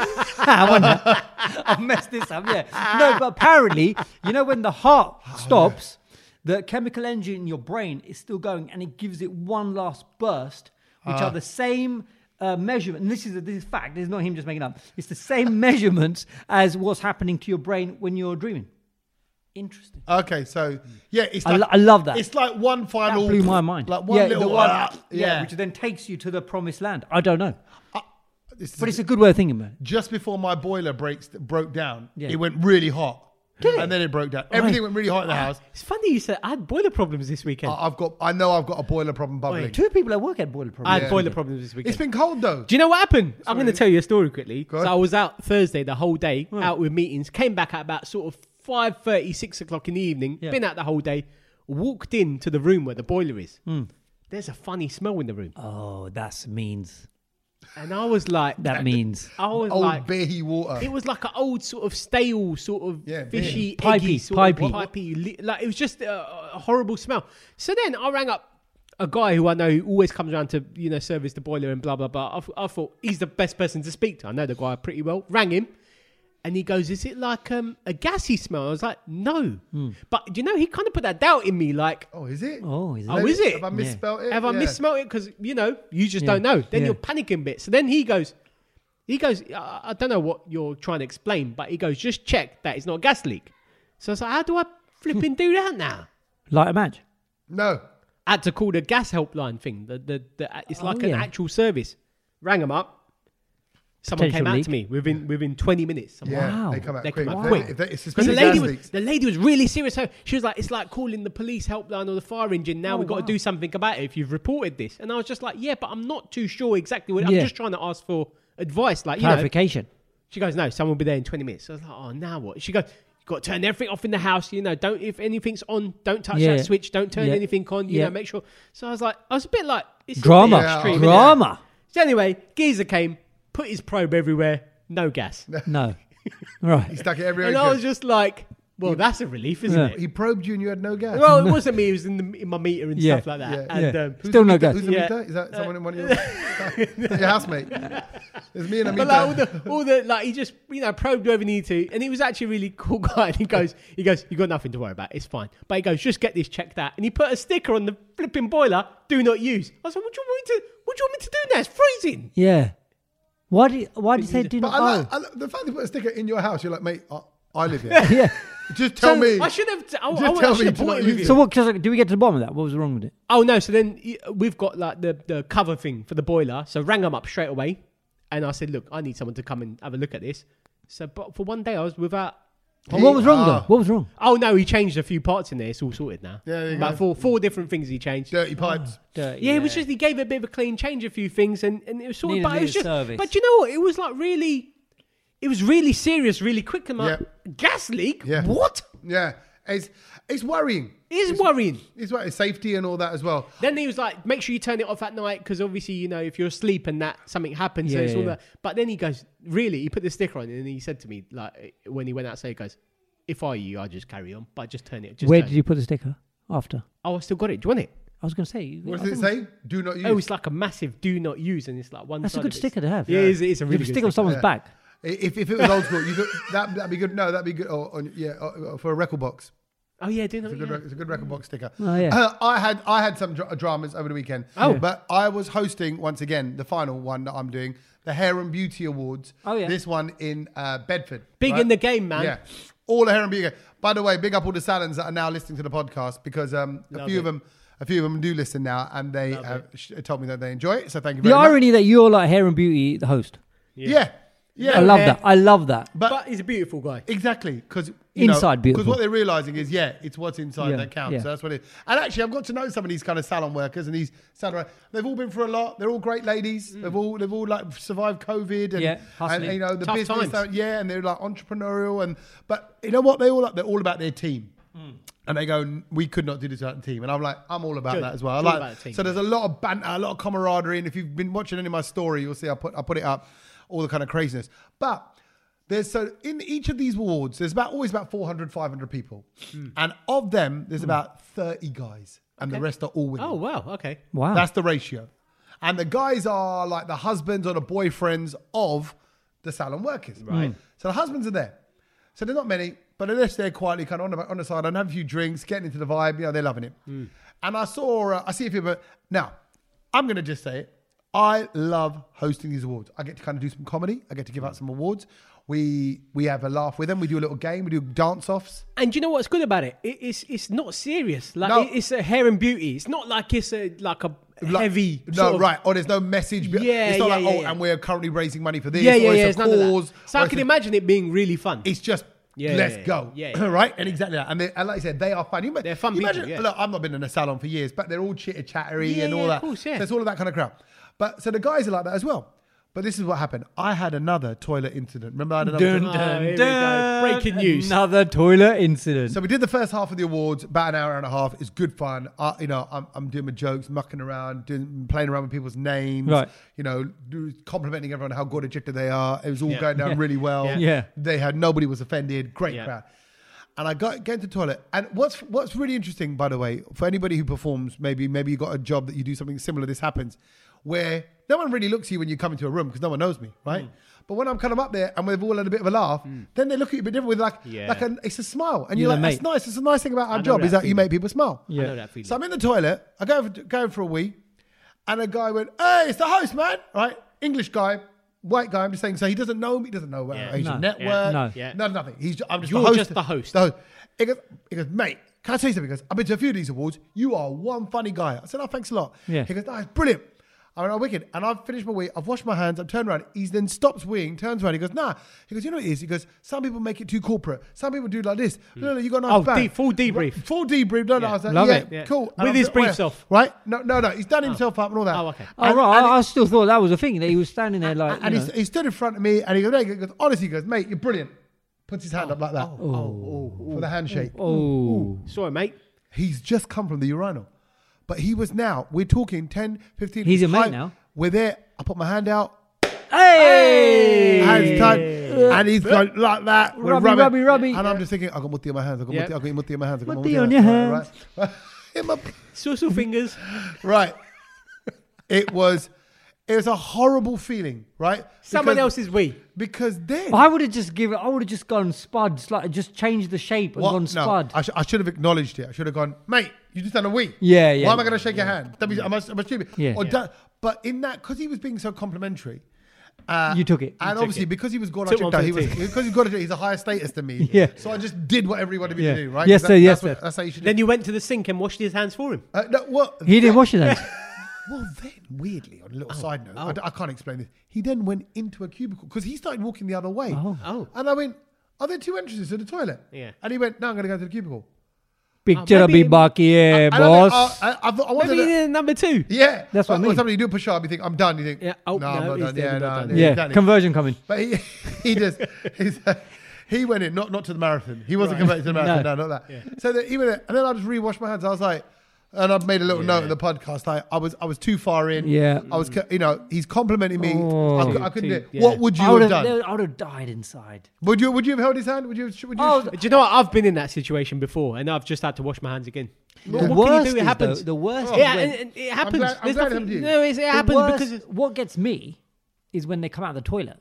S4: I wonder. I've messed this up. Yeah. No, but apparently, you know, when the heart stops, the chemical engine in your brain is still going, and it gives it one last burst, which are the same. Uh, measurement, and this is a, this is fact. This is not him just making it up. It's the same measurements as what's happening to your brain when you're dreaming. Interesting.
S3: Okay, so yeah, it's
S4: I,
S3: like,
S4: lo- I love that.
S3: It's like one
S4: That
S3: final.
S4: blew my mind.
S3: Like one
S4: yeah,
S3: little.
S4: the one,
S3: uh,
S4: yeah,
S3: yeah,
S4: which then takes you to the promised land. I don't know,
S3: This is
S4: but it's a good way of thinking about it.
S3: just before my boiler breaks broke down,
S4: Yeah.
S3: it went really hot.
S4: Did it?
S3: And then it broke down. Everything went really hot in the house.
S5: It's funny you said I had boiler problems this weekend.
S3: I- I've got. I know I've got a boiler problem bubbling.
S4: Two people at work had boiler
S5: I
S4: problems.
S5: had boiler problems this weekend.
S3: It's been cold though.
S5: Do you know what happened? I'm going to tell you a story quickly.
S3: Go
S5: So
S3: on.
S5: I was out Thursday the whole day, out with meetings. Came back at about sort of five thirty, six o'clock in the evening.
S4: Yeah.
S5: Been out the whole day. walked into the room where the boiler is.
S4: Mm.
S5: There's a funny smell in the room.
S4: Oh, that means.
S5: And I was like...
S4: That means.
S5: I was
S3: Old
S5: like...
S3: beery water.
S5: It was like an old sort of stale, sort of
S3: Yeah,
S5: fishy,
S4: beer.
S5: eggy,
S4: Pipey,
S5: sort
S4: pipey.
S5: of pipey. li- Like it was just a, a horrible smell. So then I rang up a guy who I know who always comes around to you know service the boiler and blah blah blah. I, th- I thought he's the best person to speak to. I know the guy pretty well. Rang him, and he goes, "Is it like um, a gassy smell?" I was like, "No," but do you know he kind of put that doubt in me, like.
S3: oh, is it?
S4: Oh, is it?
S5: Oh, is it?
S3: Have I misspelled it?
S5: Have I
S3: Yeah.
S5: misspelled it? Because, you know, you just
S4: Yeah.
S5: don't know. Then
S4: Yeah.
S5: you're panicking a bit. So then he goes, he goes, I, I don't know what you're trying to explain, but he goes, just check that it's not a gas leak. So I was like, how do I flipping do that now?
S4: Light a match.
S3: No.
S5: I had to call the gas helpline thing. The, the, the, it's
S4: Oh,
S5: like an
S4: yeah.
S5: actual service. Rang them up. Someone
S4: Potential
S5: came out
S4: leak.
S5: to me within within twenty minutes. I'm like,
S3: Yeah,
S4: Wow.
S3: they come out
S5: They
S3: quick.
S5: come out
S3: If
S5: quick.
S3: If they, it's
S5: Because the
S3: especially
S5: lady
S3: gas
S5: was
S3: leaks.
S5: the lady was really serious. So she was like, "It's like calling the police helpline or the fire engine. Now
S4: Oh,
S5: we've got
S4: wow.
S5: to do something about it if you've reported this." And I was just like, "Yeah, but I'm not too sure exactly what.
S4: Yeah.
S5: I'm just trying to ask for advice." Like, you know,
S4: Clarification.
S5: she goes, "No, someone will be there in twenty minutes." So I was like, "Oh, now what?" She goes, "You've got to turn everything off in the house. You know, don't if anything's on, don't touch
S4: Yeah.
S5: that switch. Don't turn
S4: Yeah.
S5: anything on. You
S4: Yeah.
S5: know, make sure." So I was like, I was a bit like, it's a
S4: Drama.
S5: bit extreme, innit?
S4: Drama.
S5: So anyway, geezer came, put his probe everywhere, no gas.
S4: No. Right.
S3: He stuck it everywhere.
S5: And
S3: he
S5: I
S3: could.
S5: was just like, well, that's a relief, isn't
S4: Yeah.
S5: it?
S3: He probed you and you had no gas.
S5: Well, it wasn't me. It was in, the, in my meter and
S4: Yeah.
S5: stuff like that.
S3: Yeah.
S5: And
S4: Yeah.
S5: um,
S3: Who's
S4: Still
S3: the
S4: no
S3: meter?
S4: gas.
S3: Who's the
S5: Yeah.
S3: meter? Is that someone in one of your your housemate? There's me and a meter.
S5: but like all the, all the, like he just, you know, probed whoever he needed to, and he was actually a really cool guy. And he goes, he goes, you got nothing to worry about. It's fine. But he goes, just get this checked out. And he put a sticker on the flipping boiler. Do not use. I was like, what do you want me to? What do you want me to do now? It's freezing.
S4: Yeah. Why do you, why do you say do
S3: but
S4: not?
S3: I like,
S4: Oh.
S3: I like the fact they put a sticker in your house. You're like, mate, I, I live here.
S4: Yeah.
S3: Just tell
S5: So
S3: me.
S5: I should have. T- I,
S3: Just
S5: I, I
S3: tell
S5: should
S3: me
S5: have
S3: to
S5: bought
S3: not
S5: it with
S3: use
S5: you.
S3: it.
S4: So what? Cause, do we get to the bottom of that? What was wrong with it?
S5: Oh no! So then y- we've got like the, the cover thing for the boiler. So rang them up straight away, and I said, "Look, I need someone to come and have a look at this." So, but for one day, I was without.
S4: Oh, what was wrong
S3: Ah.
S4: though? What was wrong?
S5: Oh no, he changed a few parts in there. It's all sorted now.
S3: Yeah, there you
S5: About
S3: go.
S5: four four different things he changed.
S3: Dirty pipes.
S4: Dirty,
S5: Yeah, it was just he gave it a bit of a clean change, a few things, and, and it was sort
S4: Needed
S5: of. But
S4: a
S5: it was
S4: bit of
S5: just.
S4: service.
S5: But you know what? It was like really. It was really serious, really quick. And like,
S3: Yeah.
S5: gas leak.
S3: Yeah.
S5: What?
S3: Yeah, it's it's worrying.
S5: It is worrying.
S3: It's worrying. Safety and all that as well.
S5: Then he was like, make sure you turn it off at night because obviously, you know, if you're asleep and that something happens,
S4: Yeah,
S5: then it's all
S4: yeah,
S5: that. But then he goes, really? He put the sticker on it and he said to me, like, when he went outside, he goes, if I were you, I'd just carry on, but just turn it. Just
S4: Where
S5: turn
S4: did
S5: it."
S4: you put the sticker? After.
S5: Oh, I still got it. Do you want it?
S4: I was going to say.
S3: What
S4: I
S3: does it
S4: thought-
S3: say? Do not use.
S5: Oh, it's like a massive do not use and it's like one
S4: That's a
S5: side
S4: good
S5: of it.
S4: sticker to have.
S5: Yeah, It's, it's a
S4: You
S5: really
S4: could
S5: good
S4: stick on
S5: sticker.
S4: someone's
S3: Yeah.
S4: back.
S3: If, if it was old school, you could, that that'd be good. No, that'd be good. Oh, on, yeah, uh, for a record box.
S5: Oh, yeah, do not
S3: It's a good,
S5: yeah.
S3: rec- it's a good record box sticker.
S4: Oh, yeah.
S3: Uh, I had I had some dra- dramas over the weekend.
S5: Oh.
S3: but I was hosting once again the final one that I'm doing, the Hair and Beauty Awards.
S4: Oh, yeah.
S3: This one in uh, Bedford.
S5: Big
S3: right?
S5: in the game, man.
S3: Yeah, all the Hair and Beauty. By the way, big up all the salons that are now listening to the podcast because um, a
S5: Love
S3: few
S5: it.
S3: of them, a few of them do listen now, and they have sh- told me that they enjoy it. So thank you
S4: The
S3: very much.
S4: irony that you're like Hair and Beauty, the host.
S3: Yeah, yeah.
S4: I love
S5: hair.
S4: that. I love that.
S3: But,
S5: But he's a beautiful guy.
S3: exactly, because
S4: Inside
S3: Because
S4: beautiful.
S3: what they're realizing is, yeah, it's what's inside
S4: Yeah,
S3: that counts.
S4: yeah.
S3: So that's what it is. And actually, I've got to know some of these kind of salon workers and these salon. They've all been through a lot. They're all great ladies. They've all they've all like survived COVID and,
S4: Yeah,
S3: and
S4: hustling.
S3: you know the
S5: Tough
S3: business.
S5: times.
S3: That, yeah, and they're like entrepreneurial and but you know what they all like. They're all about their team. And they go, we could not do this without the team. And I'm like, I'm all about
S5: Good.
S3: that as well. I
S5: It's all
S3: like,
S5: about the team,
S3: so there's a lot of banter, a lot of camaraderie. And if you've been watching any of my story, you'll see I put I put it up, all the kind of craziness. But there's so in each of these awards, there's about always about four hundred, five hundred people. And of them, there's about thirty guys. And the
S5: Okay.
S3: rest are all women.
S5: Oh, wow. Okay.
S4: Wow.
S3: That's the ratio. And the guys are like the husbands or the boyfriends of the salon workers. Right. So the husbands are there. So there's not many, but unless they're quietly kind of on the, on the side and have a few drinks, getting into the vibe, you know, they're loving it. And I saw, uh, I see a few, but now I'm going to just say it. I love hosting these awards. I get to kind of do some comedy. I get to give out some awards. We we have a laugh with them. We do a little game. We do dance offs.
S5: And do you know what's good about it? it it's it's not serious. Like
S3: No.
S5: it- it's a hair and beauty. It's not like it's a like a
S3: Like-
S5: heavy.
S3: No,
S5: sort of-
S3: right. Or there's no message. be-
S5: Yeah,
S3: it's not
S5: yeah,
S3: like,
S5: yeah,
S3: oh,
S5: yeah.
S3: and we're currently raising money for this.
S5: Yeah, yeah,
S3: or
S5: yeah.
S3: it's
S5: It's
S3: a
S5: none of
S3: cause.
S5: that. So
S3: or
S5: I
S3: it's
S5: can
S3: a-
S5: imagine it being really fun.
S3: It's just
S5: Yeah,
S3: let's
S5: yeah, yeah.
S3: go,
S5: Yeah, yeah.
S3: right? And exactly that. And, they, and like I said, they are fun. You ma-
S5: They're fun
S3: you
S5: people,
S3: imagine,
S5: yeah.
S3: Look, I've not been in a salon for years, but they're all chitter chattery
S5: Yeah,
S3: and all
S5: yeah,
S3: that.
S5: of course, yeah.
S3: So it's all of that kind of crap. But so the guys are like that as well. But this is what happened. I had another toilet incident. Remember, I had another
S4: Dun,
S3: toilet-
S5: Oh,
S4: dun,
S5: here we
S4: dun.
S5: go. Breaking news.
S4: Another toilet incident.
S3: So we did the first half of the awards, about an hour and a half. It's good fun. I, you know, I'm, I'm doing my jokes, mucking around, doing, playing around with people's names.
S4: Right.
S3: You know, do, complimenting everyone how good a jitter they are. It was all
S5: Yeah.
S3: going down
S4: Yeah.
S3: really well.
S5: Yeah.
S4: Yeah.
S3: They had nobody was offended. Great
S5: Yeah.
S3: crowd. And I got get into the toilet. And what's what's really interesting, by the way, for anybody who performs, maybe maybe you got a job that you do something similar. This happens, where no one really looks at you when you come into a room because no one knows me, right?
S5: Mm.
S3: But when I'm kind of up there and we've all had a bit of a laugh, then they look at you a bit different with like
S5: Yeah.
S3: like a, it's a smile, and
S4: You're
S3: you're,
S4: the
S3: like, that's
S4: mate.
S3: nice. It's a nice thing about our
S5: know
S3: job
S5: that
S3: is that you
S5: feeling.
S3: make people smile.
S5: I know that feeling.
S3: So I'm in the toilet. I go for, going for a wee, and a guy went, "Hey, it's the host, man!" Right, English guy, white guy. I'm just saying. So he doesn't know me. He doesn't know uh,
S5: Yeah.
S3: Asian
S4: No.
S3: Network.
S5: Yeah.
S4: No.
S5: Yeah.
S3: No, nothing. He's. ju- I'm just
S5: You're
S3: the host.
S5: just the host.
S3: The host. He goes, he goes, mate. Can I tell you something? He goes, I've been to a few of these awards. You are one funny guy. I said, oh, thanks a lot.
S4: Yeah.
S3: He goes, no, it's brilliant. I went, oh, wicked. And I've finished my wee. I've washed my hands. I've turned around. He then stops weeing, turns around. He goes, nah. He goes, you know what it is? He goes, some people make it too corporate. Some people do it like this. No, no, you got a nice
S5: Oh,
S3: bag.
S5: deep- full debrief.
S3: Right, full debrief. No, no.
S5: Yeah.
S3: I was like,
S4: Love
S3: yeah,
S4: it.
S5: Yeah.
S3: cool.
S5: With
S3: And I was
S5: his
S3: like,
S5: briefs
S3: yeah.
S5: off.
S3: Right? No, no, no. He's done himself up and all that.
S5: Oh, okay.
S4: Oh,
S3: And-
S4: right.
S3: and
S4: I,
S3: he-
S4: I still thought that was a thing, that he was standing there like.
S3: and
S4: you
S3: he,
S4: know.
S3: he stood in front of me and he goes, hey, he goes, honestly, he goes, mate, you're brilliant. Puts his hand up like that
S5: Oh,
S3: for the handshake.
S4: Oh.
S5: sorry, mate.
S3: He's just come from the urinal. But he was now, we're talking ten, fifteen.
S4: He's your mate
S3: high-
S4: now?
S3: We're there. I put my hand out,
S4: Hey!
S3: hands tight, and he's going like that. We're
S4: Rubby,
S3: rubbing.
S4: rubby, rubby.
S3: And I'm just thinking, I got mutti on my hands. I got
S5: Yeah.
S3: mutti, I got mutti on my hands. I got
S4: Mutti
S3: mutti
S4: on your
S3: Right,
S4: hands.
S3: right. In my-
S5: Social fingers.
S3: right. It was, it was a horrible feeling, right?
S5: Someone
S3: Because-
S5: else's wee.
S3: Because then.
S4: I would have just given. I would have just gone spud, like just changed the shape and
S3: What?
S4: gone
S3: No,
S4: spud.
S3: I, sh- I should have acknowledged it. I should have gone, mate, you just done a wee.
S4: Yeah, yeah.
S3: Why am I going to shake your hand? That means, am, I, am I stupid?
S4: Yeah.
S3: Or
S4: Yeah.
S3: da- but in that, because he was being so complimentary, uh,
S4: You took it.
S3: and
S5: took
S3: obviously
S5: it.
S3: because he was Gordon
S5: Took one
S3: Chitta,
S5: for
S3: he
S5: the
S3: was
S5: team.
S3: because he's got he's a higher status than me.
S4: Yeah.
S3: So I just did what everyone wanted me
S4: Yeah.
S3: to do. Right?
S4: Yes,
S3: That-
S4: sir, yes,
S3: that's, what-
S4: sir.
S3: that's how you should.
S5: Then
S3: do.
S5: you went to the sink and washed his hands for him.
S3: Uh, no, what?
S4: He didn't wash his hands.
S3: Well, then, weirdly, on a little side note, I d- I, can't explain this. He then went into a cubicle because he started walking the other way.
S4: Oh.
S5: Oh.
S3: And I went, are there two entrances to the toilet?
S5: Yeah.
S3: And he went, no, I'm going to go to the cubicle.
S4: Picture of
S5: maybe-
S4: me back here,
S3: And I went,
S4: boss.
S3: oh, I, I, I wanted
S5: Maybe
S3: to,
S5: he did number two.
S3: yeah.
S4: That's what I
S3: But
S4: mean.
S3: When somebody do a push up, you think, I'm done. You think,
S5: Yeah. Oh,
S3: no, I'm
S5: no,
S3: not
S5: he's
S3: done.
S5: dead,
S3: Yeah,
S5: he's
S3: no,
S5: not
S3: no,
S5: done.
S4: Yeah,
S3: exactly.
S4: conversion coming.
S3: But he, he just, he's, uh, he went in, not, not to the marathon. He wasn't converted to the marathon. No,
S4: No.
S3: not that. So that he went in, and then I just re-washed my hands. I was like, and I've made a little note in the podcast. Like I was, I was too far in.
S4: Yeah.
S3: I was, you know, he's complimenting me.
S4: Oh.
S3: I, cou- I couldn't do it.
S5: Yeah.
S3: What would you
S4: I
S3: have
S4: would
S3: done?
S4: have, I would have died inside.
S3: Would you, would you have held his hand? Would you? Would you?
S4: Oh,
S5: Do you know what? I've been in that situation before, and I've just had to wash my hands again.
S4: The
S5: what
S4: worst
S5: can you do? It
S4: is,
S5: happens.
S4: though, the worst
S5: yeah,
S4: is when-
S5: and, and it happens.
S3: glad- I'm
S5: There's
S3: glad it
S5: nothing-
S3: happened to you.
S5: No, it's, it
S4: the
S5: happens
S4: worst-
S5: because it's,
S4: what gets me is when they come out of the toilet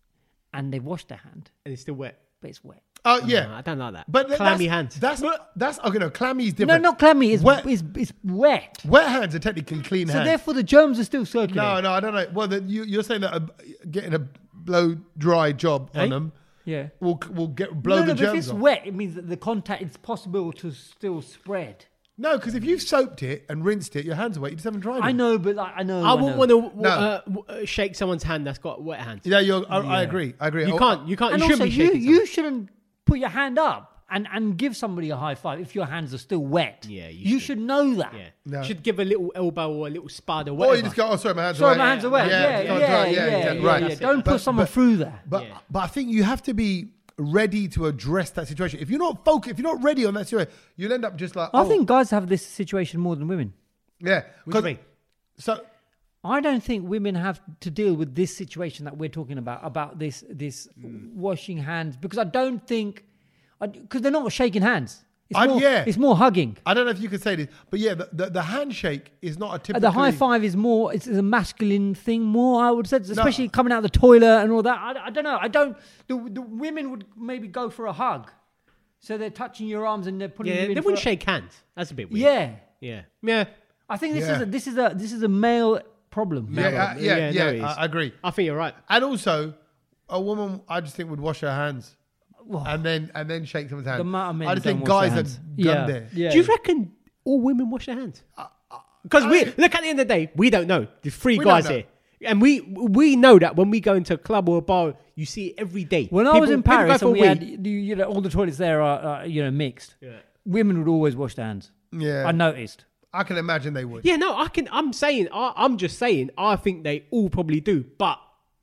S4: and they've washed their hand,
S5: and it's still wet.
S4: but it's wet.
S3: Oh
S5: No,
S3: yeah.
S5: I don't like that.
S3: But th-
S5: clammy
S3: that's,
S5: hands.
S3: That's that's okay. No, clammy is
S4: No,
S3: different.
S4: not clammy. It's
S3: Wet-
S4: wet. It's, it's wet.
S3: Wet hands are technically clean
S4: So
S3: hands.
S4: therefore, the germs are still circulating.
S3: No, no, I don't know. Well, the, you, you're saying that uh, getting a blow dry job
S5: Eh?
S3: on them
S4: Yeah.
S3: will will get blow
S4: no,
S3: the
S4: no, but if
S3: germs
S4: it's
S3: off.
S4: wet, it means that the contact it's possible to still spread.
S3: No, because if you've soaped it and rinsed it, your hands are wet. You just haven't dried
S4: I
S3: them.
S4: know, but like, I know.
S5: I wouldn't want to
S3: No.
S5: uh, w- uh, shake someone's hand that's got wet hands.
S3: Yeah, you're, I, I agree. I agree.
S5: You
S3: Oh,
S5: can't. You can't.
S4: And
S5: you
S4: also,
S5: shouldn't be
S4: you
S5: shaking.
S4: you shouldn't put your hand up and, and give somebody a high five if your hands are still wet.
S5: Yeah, you
S4: you should.
S5: should.
S4: know that.
S5: Yeah.
S3: No.
S5: You should give a little elbow or a little spud or
S3: Or
S5: whatever.
S3: you just go, oh, sorry, my hands
S4: Sorry,
S3: are wet.
S4: my hands are wet.
S3: Yeah,
S4: Yeah, yeah,
S3: go on,
S4: yeah,
S3: try it.
S4: yeah,
S3: Yeah,
S4: yeah,
S3: exactly.
S4: yeah,
S3: Right.
S4: yeah.
S5: That's it.
S4: Don't
S3: But-
S4: put someone
S3: but-
S4: through that.
S3: But
S5: Yeah.
S3: but I think you have to be ready to address that situation. If you're not focused, if you're not ready on that situation, you'll end up just like.
S4: I
S3: oh,
S4: think guys have this situation more than women.
S3: Yeah.
S5: What do you
S3: 'Cause-
S5: mean?
S3: So
S4: I don't think women have to deal with this situation that we're talking about, about this this
S3: Hmm.
S4: washing hands, because I don't think, because they're not shaking hands. It's
S3: I-
S4: more,
S3: yeah.
S4: it's more hugging.
S3: I don't know if you could say this, but yeah, the, the, the handshake is not a
S4: Uh,
S3: typical.
S4: The high five is more, it's a masculine thing more, I would say, especially coming out of the toilet and all that. I, I don't know. I don't, the, the women would maybe go for a hug. So they're touching your arms and they're putting
S5: Yeah,
S4: you in
S5: they
S4: for
S5: wouldn't
S4: a-
S5: shake hands. That's a bit weird.
S4: Yeah.
S5: Yeah. Yeah.
S4: I think this
S3: Yeah.
S4: is a, this is a this is a male problem.
S3: Yeah, uh, yeah,
S5: Yeah,
S3: yeah,
S5: no, it is.
S3: I, I agree.
S5: I think you're right.
S3: And also, a woman, I just think would wash her hands
S4: Well,
S3: and then and then shake someone's hand.
S4: the amount of men
S3: I just
S4: don't
S3: think
S4: wash
S3: guys
S4: their
S3: are
S4: hands.
S3: done
S4: yeah.
S3: there.
S4: Yeah.
S5: Do you reckon all women wash their hands? Because we look at the end of the day, we don't know. There's three
S3: We
S5: guys
S3: don't know.
S5: here, and we we know that when we go into a club or a bar, you see it every day.
S4: When I was
S5: People-
S4: in
S5: people go
S4: Paris
S5: for
S4: and we
S5: a
S4: had,
S5: wee.
S4: you you know, all the toilets there are, uh, you know, mixed.
S5: Yeah.
S4: Women would always wash their hands.
S3: Yeah,
S4: I noticed.
S3: I can imagine they would.
S5: Yeah, no, I can. I'm saying, I, I'm just saying, I think they all probably do, but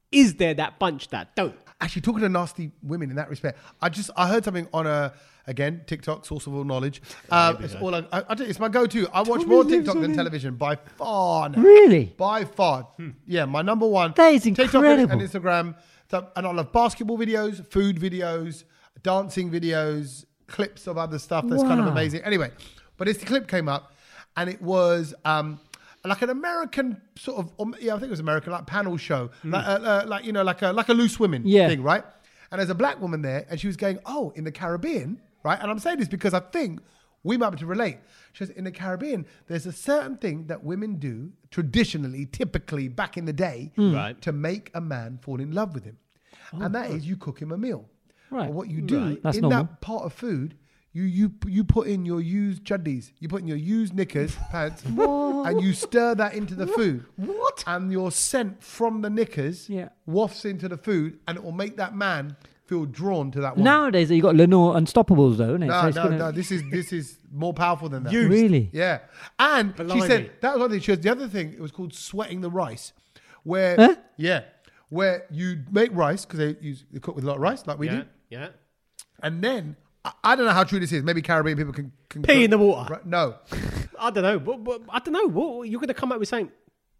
S5: is there that bunch that don't?
S3: Actually, talking to nasty women in that respect, I just I heard something on a again TikTok, source of all knowledge. Um, it's all I, I, I, it's my go-to. I watch
S4: Tommy
S3: more
S4: lives
S3: TikTok
S4: on
S3: than
S4: it.
S3: television by far. Now.
S4: Really?
S3: By far. Yeah, my number one.
S4: That is
S3: TikTok
S4: incredible.
S3: and, and Instagram. So, and I love basketball videos, food videos, dancing videos, clips of other stuff that's kind of
S4: Wow.
S3: amazing. Anyway, but this clip came up, and it was. Um, Like an American sort of, um, yeah, I think it was American, like panel show, like, uh, uh, like you know, like a like a loose women
S4: Yeah.
S3: thing, right? And there's a black woman there, and she was going, "Oh, in the Caribbean, right?" And I'm saying this because I think we might be able to relate. She says, "In the Caribbean, there's a certain thing that women do traditionally, typically back in the day,
S5: Right.
S3: to make a man fall in love with him, and that is you cook him a meal.
S4: Right.
S3: And what you do
S5: Right.
S4: That's
S3: in
S4: normal.
S3: that pot of food." You you you put in your used chuddies, you put in your used knickers, pants, and you stir that into the food.
S4: What?
S3: And your scent from the knickers
S4: Yeah.
S3: wafts into the food, and it will make that man feel drawn to that woman.
S4: Nowadays, you got Lenore Unstoppables, though, isn't it?
S3: no,
S4: So it's
S3: no,
S4: gonna-
S3: no. This is this is more powerful than that.
S4: Really?
S3: Yeah. And she
S5: Blimey.
S3: said that was one thing. She said the other thing. It was called sweating the rice, where
S4: Huh?
S3: yeah, where you make rice because they use they cook with a lot of rice like we
S5: Yeah,
S3: do,
S5: yeah.
S3: and then. I- I don't know how true this is. Maybe Caribbean people can, can
S5: Pee
S3: cook-
S5: in the water.
S3: Right, no,
S5: I don't know. But, but, I don't know. What you're going to come up with saying?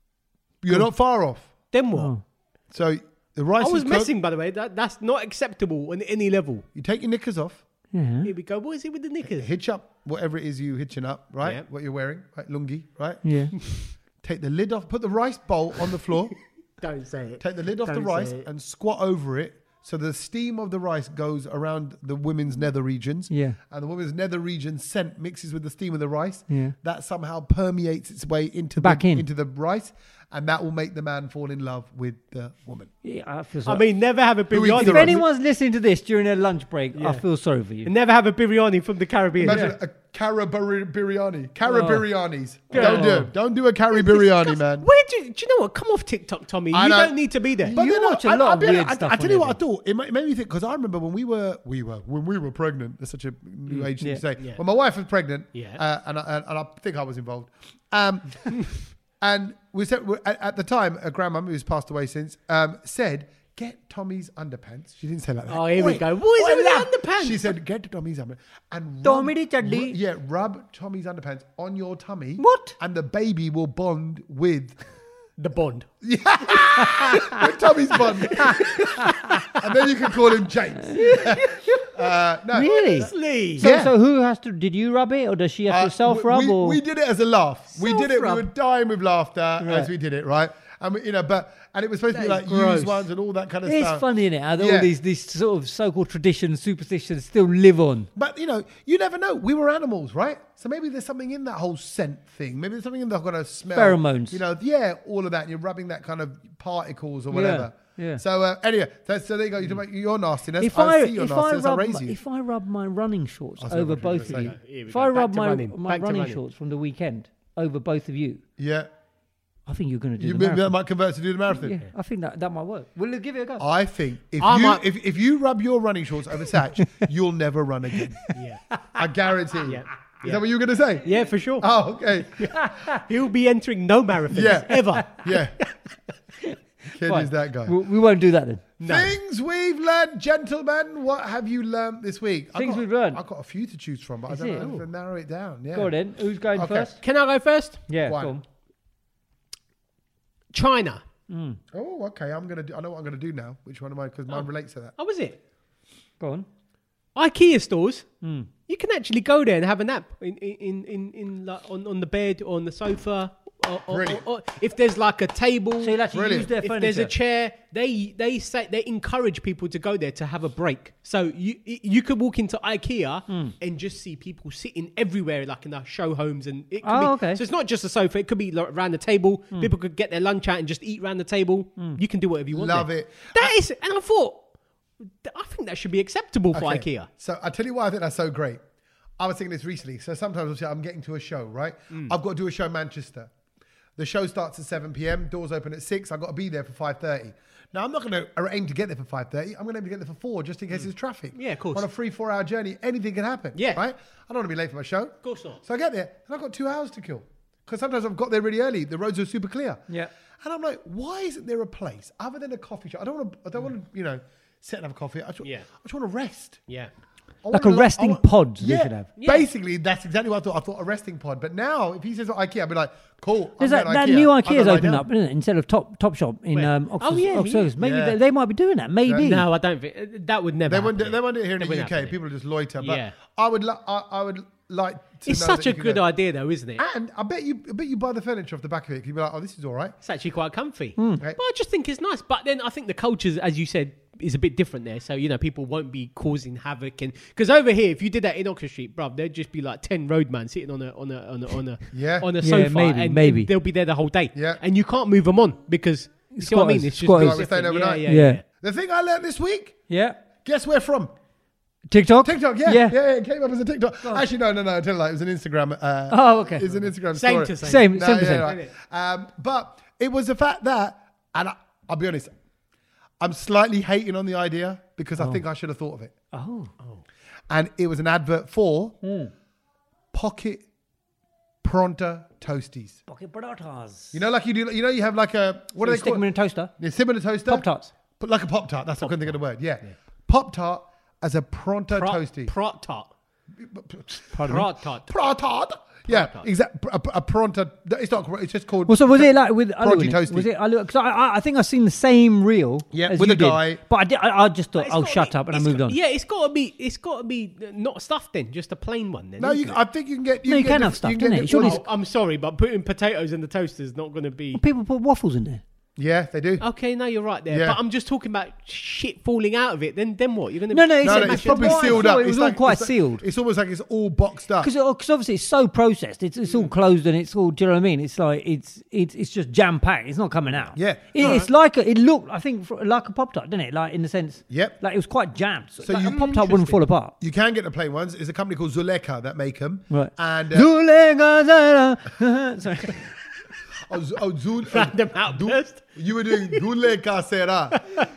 S3: you're not far off.
S5: Then what?
S4: Oh.
S3: So the rice
S5: I was
S3: is cooked.
S5: messing, by the way. That that's not acceptable on any level.
S3: You take your knickers off,
S4: Yeah.
S5: Here we go. What is it with the knickers?
S3: hitch up whatever it is you hitching up, right?
S5: Yeah.
S3: What you're wearing, right? Lungi, right?
S4: Yeah.
S3: Take the lid off, put the rice bowl on the floor,
S5: Don't say it.
S3: take the lid off the
S5: Don't
S3: rice
S5: say it.
S3: and squat over it. So the steam of the rice goes around the women's nether regions.
S4: Yeah.
S3: And the women's nether region scent mixes with the steam of the rice.
S4: Yeah.
S3: That somehow permeates its way into
S4: Back
S3: the,
S4: in.
S3: into the rice. And that will make the man fall in love with the woman.
S4: Yeah, I feel
S5: I
S4: sorry.
S5: mean, never have a
S3: Who eats
S5: biryani.
S3: the
S4: if
S3: rice?
S4: anyone's listening to this during their lunch break,
S5: Yeah.
S4: I feel sorry for you.
S5: Never have a biryani from the Caribbean.
S3: Imagine a Cara biryani. Cara
S4: Oh.
S3: biryanis.
S4: Yeah.
S3: Don't do it. Don't do a carry biryani, man.
S5: Where do you, do you know what? Come off TikTok, Tommy.
S3: I
S5: You
S3: know.
S5: don't need to be there.
S3: But
S4: You
S3: then
S4: watch
S3: I-
S4: a lot
S3: I-
S4: of
S3: I-
S4: weird
S3: I,
S4: stuff
S3: I
S4: on
S3: tell you
S4: there,
S3: what I thought. It made, it made me think because I remember when we were we were when we were pregnant. That's such a new age thing
S4: yeah,
S3: to say.
S5: yeah.
S3: When my wife was pregnant,
S5: Yeah.
S3: uh, and, I, and, and I think I was involved. Um, and we said we- at, at the time, a grandma who's passed away since um, said, "Get Tommy's underpants." She didn't say like that.
S5: Oh, here we
S3: Oi,
S5: go. What is
S3: oi,
S5: it with the
S3: love.
S5: underpants?
S3: She said, "Get Tommy's underpants and
S4: Tommy
S3: rub-
S4: the chuddy.
S3: ru- yeah, rub Tommy's underpants on your tummy.
S4: What?
S3: And the baby will bond with."
S5: The Bond.
S3: With Tommy's bond. And then you can call him James. uh, no.
S4: Really?
S5: Honestly.
S4: So,
S3: Yeah.
S4: so who has to? Did you rub it, or does she have
S3: Uh,
S4: to self rub?
S3: we,
S4: or
S3: we did it as a laugh. We did it. We
S4: Self-rub.
S3: were dying with laughter as
S4: Right.
S3: we did it, right? And we, you know, but and it was supposed to be
S5: That
S3: like
S5: is gross.
S3: used ones and all that kind of
S4: it's
S3: stuff.
S4: funny, isn't it? How
S3: Yeah.
S4: all these these sort of so-called traditions, superstitions still live on.
S3: But you know, you never know. We were animals, right? So maybe there's something in that whole scent thing. Maybe there's something in the kind of smell.
S4: Pheromones.
S3: You know, yeah, all of that. And you're rubbing that kind of particles or whatever.
S4: yeah.
S3: So uh, anyway, so, so there you go. You talk about your nastiness.
S4: If
S3: I,
S4: I,
S3: see your
S4: if I
S3: nastiness. I
S4: rub
S3: raise
S4: my,
S3: you.
S4: if I rub my running shorts
S3: I see
S4: over
S3: what you're
S4: both of
S3: gonna
S4: you,
S3: say.
S5: Here we
S4: if
S5: go.
S4: I
S5: Back
S4: rub
S5: to
S4: my
S5: running.
S4: my
S5: Back to
S4: running
S5: running.
S4: shorts from the weekend over both of you,
S3: Yeah.
S4: I think you're going to do
S3: You
S4: the
S3: maybe that
S4: marathon.
S3: might convert to do the marathon.
S4: Yeah, I think that that might work. We'll give it a go.
S3: I think if
S5: I
S3: you
S5: might-
S3: if, if you rub your running shorts over Satch, you'll never run again.
S5: Yeah.
S3: I guarantee you.
S5: Yeah.
S3: Is
S5: Yeah.
S3: that what you were going to say?
S5: Yeah, for sure.
S3: Oh, okay.
S5: He'll be entering no marathons
S3: Yeah.
S5: ever.
S3: Yeah. Kid
S4: Fine.
S3: is that guy.
S4: We, we won't do that then.
S3: Things we've learned, gentlemen. What have you learned this week? I
S4: Things
S3: got-
S4: we've learned.
S3: I've got a few to choose from, but
S4: Is
S3: I don't
S4: it?
S3: know if
S4: Ooh.
S3: to narrow it down. Yeah.
S4: Go on then. Who's going
S3: Okay.
S4: first?
S5: Can I go first?
S4: Yeah,
S3: Go on.
S4: go on.
S5: China.
S3: Oh, okay. I'm gonna. Do, I know what I'm gonna do now. Which one am I? Because mine relates to that.
S5: How was it?
S4: Go on.
S5: IKEA stores.
S4: Hmm.
S5: You can actually go there and have a nap in in in, in like on, on the bed or on the sofa. Or, or,
S3: Brilliant.
S5: or, or if there's like a table,
S4: So you'll actually
S3: Brilliant.
S4: use their
S5: if
S4: furniture.
S5: there's a chair, they they say they encourage people to go there to have a break. So you you could walk into IKEA
S4: Hmm.
S5: and just see people sitting everywhere, like in the show homes, and it could
S4: Oh,
S5: be,
S4: okay.
S5: So it's not just a sofa; it could be like around the table.
S4: Hmm.
S5: People could get their lunch out and just eat around the table. You can do whatever you want.
S3: Love
S5: there.
S3: it.
S5: That is, and I thought, I think that should be acceptable for
S3: Okay.
S5: IKEA.
S3: So I tell you why I think that's so great. I was thinking this recently. So sometimes obviously, I'm getting to a show, right?
S5: Mm.
S3: I've got to do a show in Manchester. The show starts at seven p.m. Doors open at six. I've got to be there for five thirty. Now, I'm not going to aim to get there for five thirty. I'm going to aim to get there for four just in case there's traffic.
S5: Mm. Yeah, of course.
S3: On a three, four-hour journey, anything can happen.
S5: Yeah.
S3: Right? I don't want to be late for my show. Of
S5: course not.
S3: So I get there, and I've got two hours to kill. because sometimes I've got there really early. The roads are super clear.
S4: Yeah.
S3: And I'm like, why isn't there a place other than a coffee shop? I don't want to. I don't want to. You know, sit and have a coffee. I just,
S5: Yeah.
S3: I just want to rest.
S5: Yeah.
S3: I
S4: Like
S3: wanna
S4: a
S3: lo-
S4: resting
S3: I want-
S4: pod they
S3: Yeah,
S4: should have.
S5: Yeah.
S3: Basically, that's exactly what I thought. I thought a resting pod. But now, if he says IKEA, I'll be like, cool.
S4: There's
S3: I'm
S4: that,
S3: going
S4: that
S3: IKEA.
S4: new
S3: I'm
S4: IKEA's
S3: gonna lie
S4: opened
S3: down.
S4: up, isn't it? Instead of Top Top Shop in
S5: Where?
S4: um, Oxford,
S5: Oh, yeah,
S4: Oxford
S5: yeah.
S4: Circus. Maybe
S3: Yeah.
S4: they, they might be doing that. Maybe.
S5: No, I don't think that would never.
S3: They won't. do-
S5: happen.
S3: They won't do it here in
S5: They
S3: the
S5: wouldn't
S3: U K.
S5: happen.
S3: People just loiter. But
S5: Yeah.
S3: I would. Li- I, I would like to.
S5: It's
S3: know
S5: such
S3: that
S5: a
S3: you can
S5: good
S3: go-
S5: idea, though, isn't it?
S3: And I bet you. I bet you buy the furniture off the back of it. You'd be like, oh, this is all right.
S5: It's actually quite comfy.
S3: Right.
S5: But I just think it's nice. But then I think the culture, as you said, is a bit different there. So, you know, people won't be causing havoc. And because over here, if you did that in Oxford Street, bruv, there'd just be like ten roadmen sitting on a on a on a on a,
S3: Yeah.
S5: on a
S4: Yeah,
S5: sofa,
S4: maybe,
S5: and,
S4: maybe.
S5: and they'll be there the whole day.
S3: Yeah.
S5: And you can't move them on because you see what I mean?
S4: Squatters,
S5: It's just
S4: squatters.
S3: Like we're staying
S5: different.
S3: overnight.
S5: Yeah, yeah,
S4: Yeah.
S5: yeah.
S3: The thing I learned this week.
S4: Yeah.
S3: Guess where from?
S4: TikTok.
S3: TikTok, yeah,
S4: Yeah.
S3: yeah, yeah, it came up as a TikTok. Actually, no, no, no. I tell you, like, it was an Instagram. Uh,
S4: Oh, okay.
S3: It was an Instagram
S5: Same
S3: story.
S5: to same.
S4: Same.
S3: No,
S4: Same.
S3: yeah,
S4: same.
S3: right. Um, but it was the fact that, and I, I'll be honest, I'm slightly hating on the idea because I think I should have thought of it.
S4: Oh.
S3: And it was an advert for Pocket Pronto Toasties.
S4: Pocket paratas.
S3: You know, like you do. You know, you have like a what
S4: So
S3: do
S4: you
S3: they
S4: stick
S3: call
S4: them in a toaster.
S3: it? Similar toaster.
S4: Pop tarts.
S3: But like a Pop Tart. That's I couldn't think of the word. Yeah, Pop Tart as a Pronto
S5: Pro-
S3: Toasty.
S5: Prot tot.
S4: Pardon me?
S5: Prot tot.
S3: Prot Tart. Yeah,
S5: Tart.
S3: exactly. A, a Pronto. It's not. It's just called.
S4: Well, so was it like with Alu
S3: Prodigy
S4: in it?
S3: Toasty.
S4: Was it Alu? Because I, I, I think I've seen the same reel.
S3: Yeah,
S4: as
S3: with
S4: you
S3: a
S4: did.
S3: guy.
S4: But I, did, I, I just thought,
S5: It's
S4: oh,
S5: gotta
S4: shut
S5: be-
S4: up, and I
S5: it's
S4: moved
S5: got-
S4: on.
S5: Yeah, it's got to be. It's got to be uh, not stuffed then, just a plain one. Then,
S3: No,
S5: isn't
S3: you,
S5: it?
S3: I think you can get. You
S4: No, you
S3: get
S4: can
S3: the-
S4: have stuff,
S3: you
S4: don't
S3: get
S4: it?
S3: the-
S4: Surely
S3: well,
S5: Oh, I'm sorry, but putting potatoes in the toaster is not going to be.
S4: People put waffles in there.
S3: Yeah, they do.
S5: Okay, no, you're right there.
S3: Yeah.
S5: But I'm just talking about shit falling out of it. Then, then what? You're going to
S4: No, no, it's,
S3: No, no,
S4: it's
S3: it's probably
S4: what I
S3: sealed
S4: thought,
S3: up.
S4: It was
S3: it's
S4: all
S3: like,
S4: quite
S3: it's like-
S4: sealed.
S3: It's almost like it's all boxed up.
S4: Because obviously it's so processed, it's it's all closed and it's all. Do you know what I mean? It's like it's it's it's just jam packed. It's not coming out.
S3: Yeah.
S4: it, it's like a, it looked. I think for, like a pop tart, didn't it? Like in the sense.
S3: Yep.
S4: Like it was quite jammed. So,
S3: So
S4: like
S3: you-
S4: a pop tart wouldn't fall apart.
S3: You can get the plain ones. It's a company called Zuleka that make them.
S4: Right.
S3: And uh,
S4: Zulega. Sorry.
S3: oh, Z- oh, Zul,
S5: Random outburst.
S3: You were doing Zuleka Sera.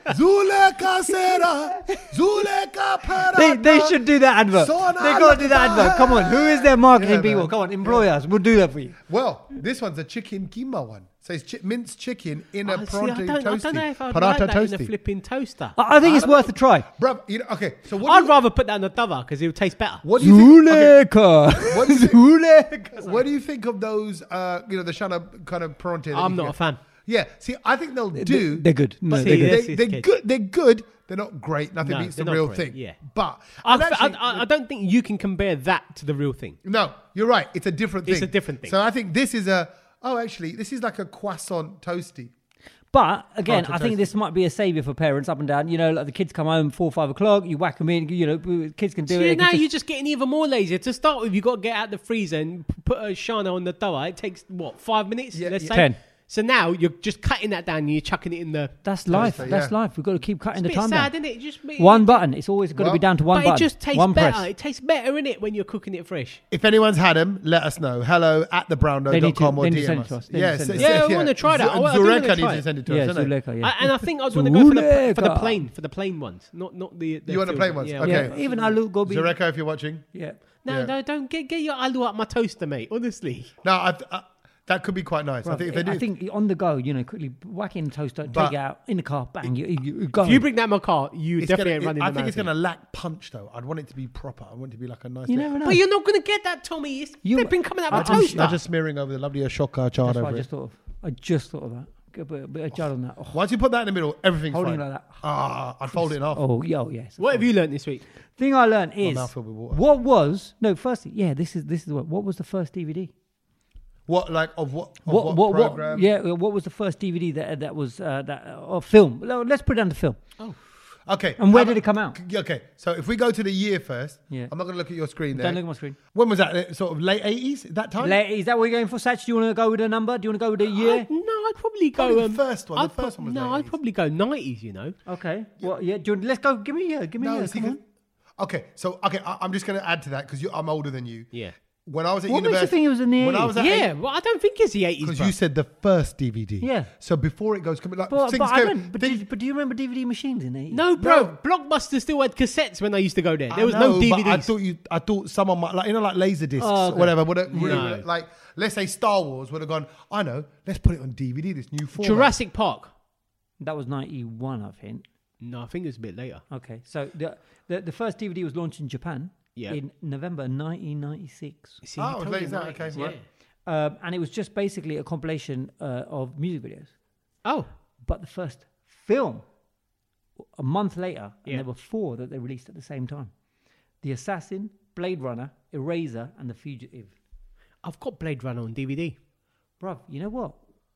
S3: Zuleka Sera. Zuleka Parata.
S4: They, they should do that advert.
S3: Sona
S4: They got to do that
S3: Lakata.
S4: advert. Come on, who is their marketing
S3: Yeah,
S4: people?
S3: man.
S4: Come on, employ us. We'll do that for you.
S3: Well, this one's a chicken keema one. So it's chi- minced chicken in a
S5: Oh, see,
S3: pronto
S5: I, don't, I
S3: toasty.
S5: don't know if I'd
S3: Paratha
S5: like that in a
S3: toasty.
S5: flipping toaster.
S4: I, I think it's worth a try.
S3: Bruv, you know, okay. So what
S5: I'd
S3: do you,
S5: rather put that on the tawa because it would taste better.
S3: what do you think? Okay,
S4: Zuleka.
S3: What do you think-
S4: Zuleka.
S3: what do you think of those? Uh, you know, the shana kind of pronto. that
S5: I'm
S3: you
S5: not
S3: get?
S5: a fan.
S3: Yeah. See, I think they'll do.
S4: They're good. No,
S3: But
S4: they're
S5: See,
S4: good.
S5: this
S3: they,
S5: is
S3: they're
S5: good.
S3: good. They're good. They're not great. Nothing
S5: No,
S3: beats the
S5: they're not
S3: real
S5: great,
S3: thing.
S5: yeah.
S3: But
S5: I,
S3: and
S5: f-
S3: actually-
S5: I, I, I don't think you can compare that to the real thing.
S3: no, you're right. It's a different thing.
S5: It's a different thing.
S3: So I think this is a. Oh, actually, this is like a croissant toasty.
S4: But again,
S3: Pronto
S4: I think
S3: toasty.
S4: this might be a saviour for parents up and down. You know, like the kids come home four, five o'clock, you whack them in. You know, kids can do
S5: See,
S4: it. They
S5: now
S4: can
S5: you're
S4: just-
S5: just getting even more lazy. To start with, you got to get out the freezer and p- put a shana on the tawa. It takes what five minutes?
S3: Yeah,
S5: let's
S3: yeah.
S5: say.
S4: Ten.
S5: So now you're just cutting that down and you're chucking it in the.
S4: That's life.
S3: Toaster,
S4: That's
S3: yeah.
S4: life. We've got to keep cutting
S5: It's a
S4: the
S5: bit
S4: time
S5: sad,
S4: down.
S5: isn't it? Just
S4: One button. It's always got to
S3: Well,
S4: be down to one
S5: but
S4: button.
S5: it just tastes
S4: one
S5: better.
S4: press.
S5: It tastes better in it when you're cooking it fresh.
S3: If anyone's had them, let us know. Hello at the browndo
S4: They
S3: dot
S4: need to-
S3: com or
S4: they need to
S3: D M
S4: send it
S3: us.
S4: to us. They need to
S3: Yes,
S4: send it
S5: to us. Yeah, I wanna try that. I wa- I do wanna
S3: Zureka
S5: try
S3: needs
S5: it.
S3: to send it to
S4: Yeah,
S3: us. doesn't it?
S4: Zuleka, yeah.
S5: I, and I think I'd want to go for the for the
S4: Zuleka.
S5: plain for the plain ones, not not the. the
S3: You want the
S5: filled
S3: plain
S5: one.
S3: ones?
S5: Yeah,
S3: Okay.
S4: Yeah, even Alu Gobi.
S3: Zureka, if you're watching.
S4: Yeah.
S5: No,
S3: Yeah.
S5: no, don't get get your alu up my toaster, mate. Honestly.
S3: No, I, I, that could be quite nice. I think if they do.
S4: I think on the go, you know, quickly whack in the toaster,
S3: But-
S4: take it out in the car, bang, you, you, you go.
S5: If you bring that in my car, you
S3: it's
S5: definitely
S3: gonna,
S5: ain't
S3: it-
S5: running
S3: I
S5: the
S3: think it's going
S5: marathon.
S3: to lack punch, though. I'd want it to be proper. I want it to be like a nice.
S4: You
S3: little-
S4: never know.
S5: But you're not going to get that, Tommy. It's
S4: You-
S5: flipping coming out
S3: I'm
S5: of my
S3: just,
S5: toaster.
S3: I'm just smearing over the lovely Ashoka chard
S4: That's what
S3: over
S4: I just
S3: it.
S4: thought of. I just thought of that. Get a bit, a bit of jud on that. Oh,
S3: Once you put that in the middle, everything's
S4: holding
S3: fine.
S4: it like that.
S3: Ah, I'd fold it in half.
S4: Oh, yeah, oh yes.
S5: What have you learned this week?
S4: Thing I learned is
S3: mouth filled with water.
S4: what was no. Firstly, yeah, this is this is what. What was the first D V D?
S3: What, like, of what? Of
S4: What
S3: what,
S4: what, what
S3: program?
S4: yeah? What was the first D V D that that was uh, that or film? No, let's put it down to film.
S3: Okay.
S4: And where
S3: how
S4: did it
S3: about-
S4: come out?
S3: Yeah, Okay, so if we go to the year first,
S4: Yeah.
S3: I'm not going to look at your screen there.
S4: Don't look at my screen.
S3: When was that? Uh, Sort of late eighties? That time?
S4: Late, is that what you're going for, Satch? Do you want to go with a number? Do you want to go with a year?
S5: I'd- no, I'd probably go.
S3: Probably the
S5: um,
S3: first one. The
S5: I'd
S3: first one was
S5: No,
S3: late
S5: I'd
S3: eighties.
S5: probably go nineties. You know.
S4: Okay. Well, yeah. Do you, let's go. Give me a year. Give me a
S3: No,
S4: year.
S3: see,
S4: Come on.
S3: 'cause- okay, so okay, I, I'm just going to add to that because I'm older than you.
S5: Yeah.
S3: when I was at
S4: What makes you
S3: university,
S4: think it was in the
S3: when I
S4: eighties?
S3: was at
S5: Yeah, well, I don't think it's the eighties.
S3: because you said the first D V D.
S4: Yeah.
S3: So before it goes, like,
S4: But,
S3: things
S4: but, I
S3: go-
S4: don't, but,
S3: things-
S4: did, but do you remember D V D machines in the eighties?
S5: No, bro.
S3: No.
S5: Blockbuster still had cassettes when I used to go there.
S3: I
S5: There was
S3: know,
S5: no D V
S3: but I
S5: Ds.
S3: thought you. I thought someone might, like you know, like laser discs
S4: Oh,
S3: or
S4: okay.
S3: whatever. Would have really,
S5: No.
S3: like, let's say Star Wars would have gone. I know. Let's put it on D V D. This new format.
S5: Jurassic Park.
S4: That was ninety-one, I think.
S5: No, I think it was a bit later.
S4: Okay, so the, the the first D V D was launched in Japan
S5: Yeah.
S4: in November nineteen ninety-six,
S5: See,
S3: Oh,
S5: I
S3: it was
S5: told
S3: late
S5: you
S3: as that,
S5: nineties,
S3: okay, right.
S5: yeah.
S4: um, and it was just basically a compilation uh, of music videos.
S5: Oh,
S4: But the first film, a month later, and
S5: Yeah.
S4: there were four that they released at the same time: The Assassin, Blade Runner, Eraser, and The Fugitive.
S5: I've got Blade Runner on D V D.
S4: Bruv, you know what?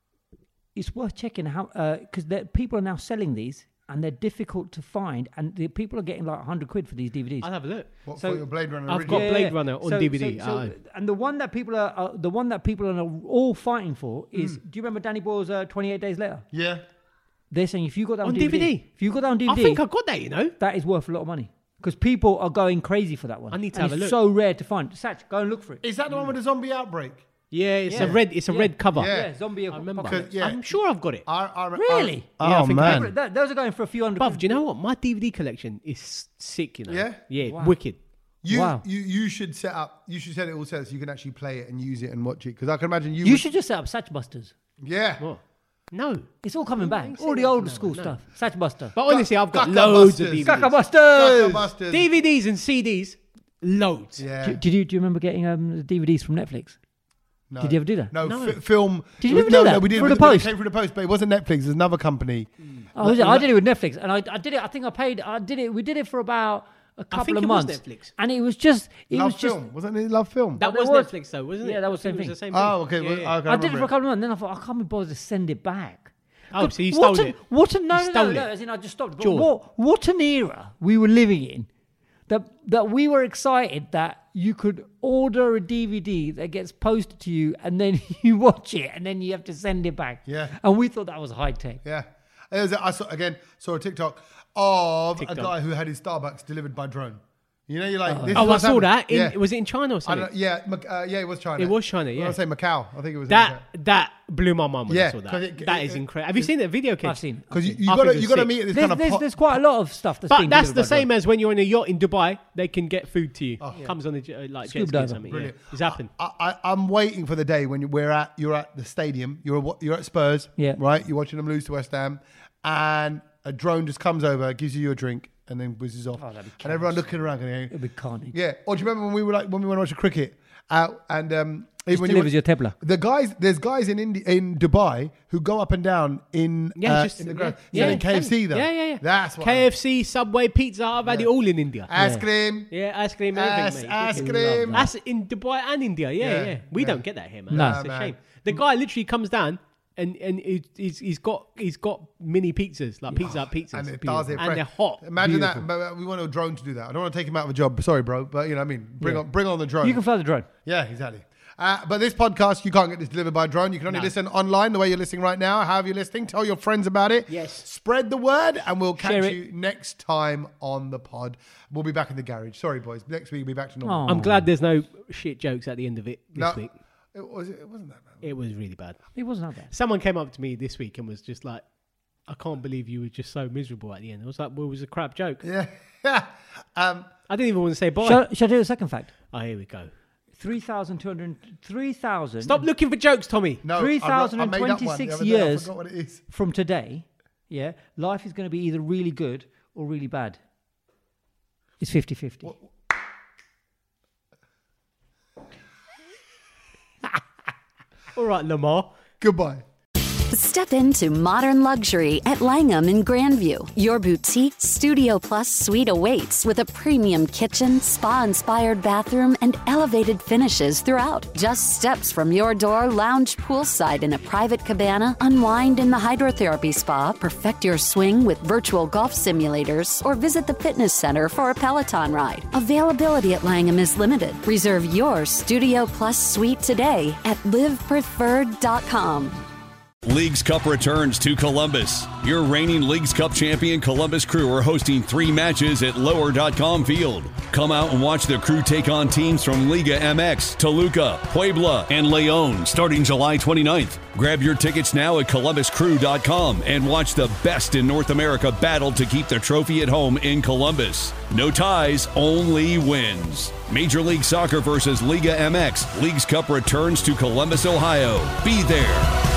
S4: It's worth checking how because people are now selling these and they're difficult to find, and the people are getting like hundred quid for these D V Ds.
S5: I'll have a look.
S3: What
S4: So-
S3: for your Blade Runner?
S5: I've
S3: original?
S5: got Blade Runner on D V D.
S4: So, so-
S5: aye.
S4: and the one that people are uh, the one that people are all fighting for is. Do you remember Danny Boyle's uh, twenty-eight Days Later?
S3: Yeah.
S4: They're saying if you got that on,
S5: On
S4: D V D,
S5: D V D?
S4: if you got that on D V
S5: I
S4: D,
S5: think I got that, you know.
S4: that is worth a lot of money because people are going crazy for that one.
S5: I need to
S4: And
S5: have a
S4: it's
S5: look.
S4: so rare to find. Satch, go and look for it.
S3: Is that the one with the zombie outbreak?
S5: Yeah, it's
S4: Yeah.
S5: a red. It's a
S4: Yeah.
S5: red cover.
S3: Yeah.
S4: Yeah, zombie.
S5: I remember.
S4: apocalypse.
S3: Yeah.
S5: I'm sure I've got it.
S3: I, I,
S4: Really?
S3: I,
S5: Yeah, I
S3: oh
S5: think I
S3: man.
S4: That- those are going for a few hundred.
S5: Bruv,
S4: quid.
S5: do you know what? My D V D collection is sick, you know.
S3: Yeah?
S5: Yeah,
S4: Wow.
S5: wicked.
S3: You,
S4: Wow.
S3: you you should set up. You should set it all set so you can actually play it and use it and watch it. Because I can imagine you.
S4: You
S3: would-
S4: should just set up Satchbusters.
S3: Yeah.
S5: What? No.
S4: It's all coming back.
S5: ain't
S4: All the
S5: set up-
S4: old
S5: no,
S4: school
S5: no.
S4: stuff. Satchbuster.
S5: But honestly, I've got
S3: Gucka
S5: loads
S3: Busters.
S5: of D V Ds.
S4: Cuckabusters.
S3: Busters.
S5: D V Ds and C Ds, loads.
S3: Yeah.
S4: Did, did you do you remember getting um, the D V Ds from Netflix?
S3: No.
S4: Did you ever do that?
S3: No,
S5: No.
S3: Fi- film.
S4: Did you
S3: it
S4: ever
S3: was-
S4: do
S3: no,
S4: that?
S3: No, we did.
S4: Through
S3: it
S4: the
S3: was- it
S4: post?
S3: came through the post, but it wasn't Netflix. It was another company.
S4: Oh, was it? I did it with Netflix, and I, I did it. I think I paid. I did it. We did it for about a couple
S5: think
S4: of
S5: it was
S4: months.
S5: Netflix.
S4: And it was just. It
S3: Love
S4: was just.
S3: film. Wasn't it Love Film?
S5: That
S4: there
S5: was,
S4: was-
S5: Netflix though, wasn't it?
S4: Yeah, that was
S5: I
S4: the
S5: think
S4: same
S5: it was
S4: thing.
S5: the same
S3: Oh, okay.
S5: thing.
S3: well,
S5: Yeah,
S3: I
S5: yeah.
S3: can't
S4: I did it
S3: remember
S4: for a couple of months. Then I thought I can't be bothered to send it back.
S5: Oh, so you
S4: what
S5: stole
S4: a,
S5: it.
S4: What a no, no,
S5: stole
S4: no,
S5: it.
S4: no. As in, I just stopped. But
S5: George.
S4: what, what an era we were living in. That that we were excited that you could order a D V D that gets posted to you, and then you watch it, and then you have to send it back.
S3: Yeah.
S4: And we thought that was high tech.
S3: Yeah. There was a- I saw again saw a TikTok of
S5: TikTok.
S3: a guy who had his Starbucks delivered by drone. You know, you're like, this is
S5: Oh, I
S3: what's
S5: saw
S3: happening.
S5: that. In,
S3: yeah.
S5: Was it in China or
S3: I
S5: something?
S3: don't, yeah, Mac- uh, yeah, it was China.
S5: It was China,
S3: When
S5: yeah.
S3: I say Macau, I think it was
S5: That that blew my mind when
S3: Yeah,
S5: I saw that.
S3: 'cause it-
S5: that
S3: it-
S5: is
S3: it-
S5: incredible. Have you seen that video, kid?
S4: I've seen. I've
S3: because you,
S4: seen.
S3: you
S5: I
S3: got to
S5: think
S3: you
S5: it's
S3: got to
S5: sick.
S3: meet at this
S4: There's,
S3: kind of
S4: there's,
S3: pot-
S4: there's quite a lot of stuff that's
S5: But
S4: being
S5: that's the
S4: delivered by
S5: same
S4: drone.
S5: as when you're on a yacht in Dubai. They can get food to you. Comes on a j- uh, like jet
S4: Scuba
S5: ski or
S4: diver.
S5: something. Yeah.
S3: Brilliant.
S5: It's happened.
S3: I, I, I'm waiting for the day when you- we're at you're at the stadium. You're you're at Spurs.
S4: Yeah.
S3: Right. You're watching them lose to West Ham, and a drone just comes over, gives you your drink, and then whizzes off.
S4: Oh, that'd be
S3: and everyone
S4: chaos.
S3: looking around, going,
S4: It'd be carnage.
S3: yeah. Or do you remember when we were like when we went to watch the cricket out and um,
S4: Just
S3: when
S4: delivers
S3: you
S4: your Tebla.
S3: the guys, there's guys in Indi- in Dubai who go up and down in
S5: Yeah,
S3: uh,
S5: just
S3: in the
S5: yeah,
S3: ground
S5: yeah,
S3: selling K F C
S5: same.
S3: though.
S5: Yeah, yeah, yeah.
S3: That's what
S5: K F C, Subway, Pizza. I've had it all in India.
S3: ice cream,
S5: Yeah, ice cream,
S3: ice,
S5: everything, mate.
S3: ice
S5: Wicked.
S3: cream.
S5: That's in Dubai and India. Yeah,
S3: Yeah,
S5: yeah. We
S3: yeah.
S5: don't get that here, man.
S4: No.
S5: It's a
S3: Nah,
S5: shame.
S3: man.
S5: The guy literally comes down and and he- he's he's got he's got mini pizzas like pizza Hut pizzas,
S3: and it does it
S5: and
S3: fresh.
S5: they're hot.
S3: Imagine
S4: Beautiful.
S3: that. But we want a drone to do that. I don't want to take him out of a job. Sorry, bro, but you know what I mean. Bring
S4: Yeah.
S3: on, bring on the drone.
S4: You can fly the drone.
S3: yeah, exactly. Uh, but this podcast, you can't get this delivered by drone. You can only
S5: No.
S3: listen online the way you're listening right now. However you're listening, tell your friends about it.
S5: Yes.
S3: Spread the word, and we'll catch
S4: Share it.
S3: you next time on the pod. We'll be back in the garage. Sorry, boys. Next week we'll be back to normal.
S4: Oh.
S5: I'm glad there's no shit jokes at the end of it this
S3: No,
S5: week.
S3: it, was, it wasn't that bad.
S5: It was really bad.
S4: It wasn't that bad.
S5: Someone came up to me this week and was just like, "I can't believe you were just so miserable at the end." I was like, "Well, it was a crap joke."
S3: Yeah. um,
S5: I didn't even want to say bye.
S4: Shall, shall I do the second fact?
S5: Oh, here we go.
S4: three thousand two hundred... three thousand
S5: Stop looking for jokes, Tommy.
S3: no,
S4: three
S3: I wrote-
S4: thousand
S3: I made up one the
S4: twenty-six
S3: other day. I
S4: years
S3: forgot what it is.
S4: from today, yeah, life is going to be either really good or really bad. It's fifty-fifty.
S5: All right, Lamar.
S3: Goodbye.
S1: Step into modern luxury at Langham in Grandview. Your boutique Studio Plus suite awaits with a premium kitchen, spa-inspired bathroom, and elevated finishes throughout. Just steps from your door, lounge poolside in a private cabana, unwind in the hydrotherapy spa, perfect your swing with virtual golf simulators, or visit the fitness center for a Peloton ride. Availability at Langham is limited. Reserve your Studio Plus suite today at live preferred dot com.
S2: Leagues Cup returns to Columbus. Your reigning Leagues Cup champion Columbus Crew are hosting three matches at lower dot com field. Come out and watch the Crew take on teams from Liga M X, Toluca, Puebla, and Leon starting July twenty-ninth. Grab your tickets now at columbus crew dot com and watch the best in North America battle to keep the trophy at home in Columbus. No ties, only wins. Major League Soccer versus Liga M X. Leagues Cup returns to Columbus, Ohio. Be there.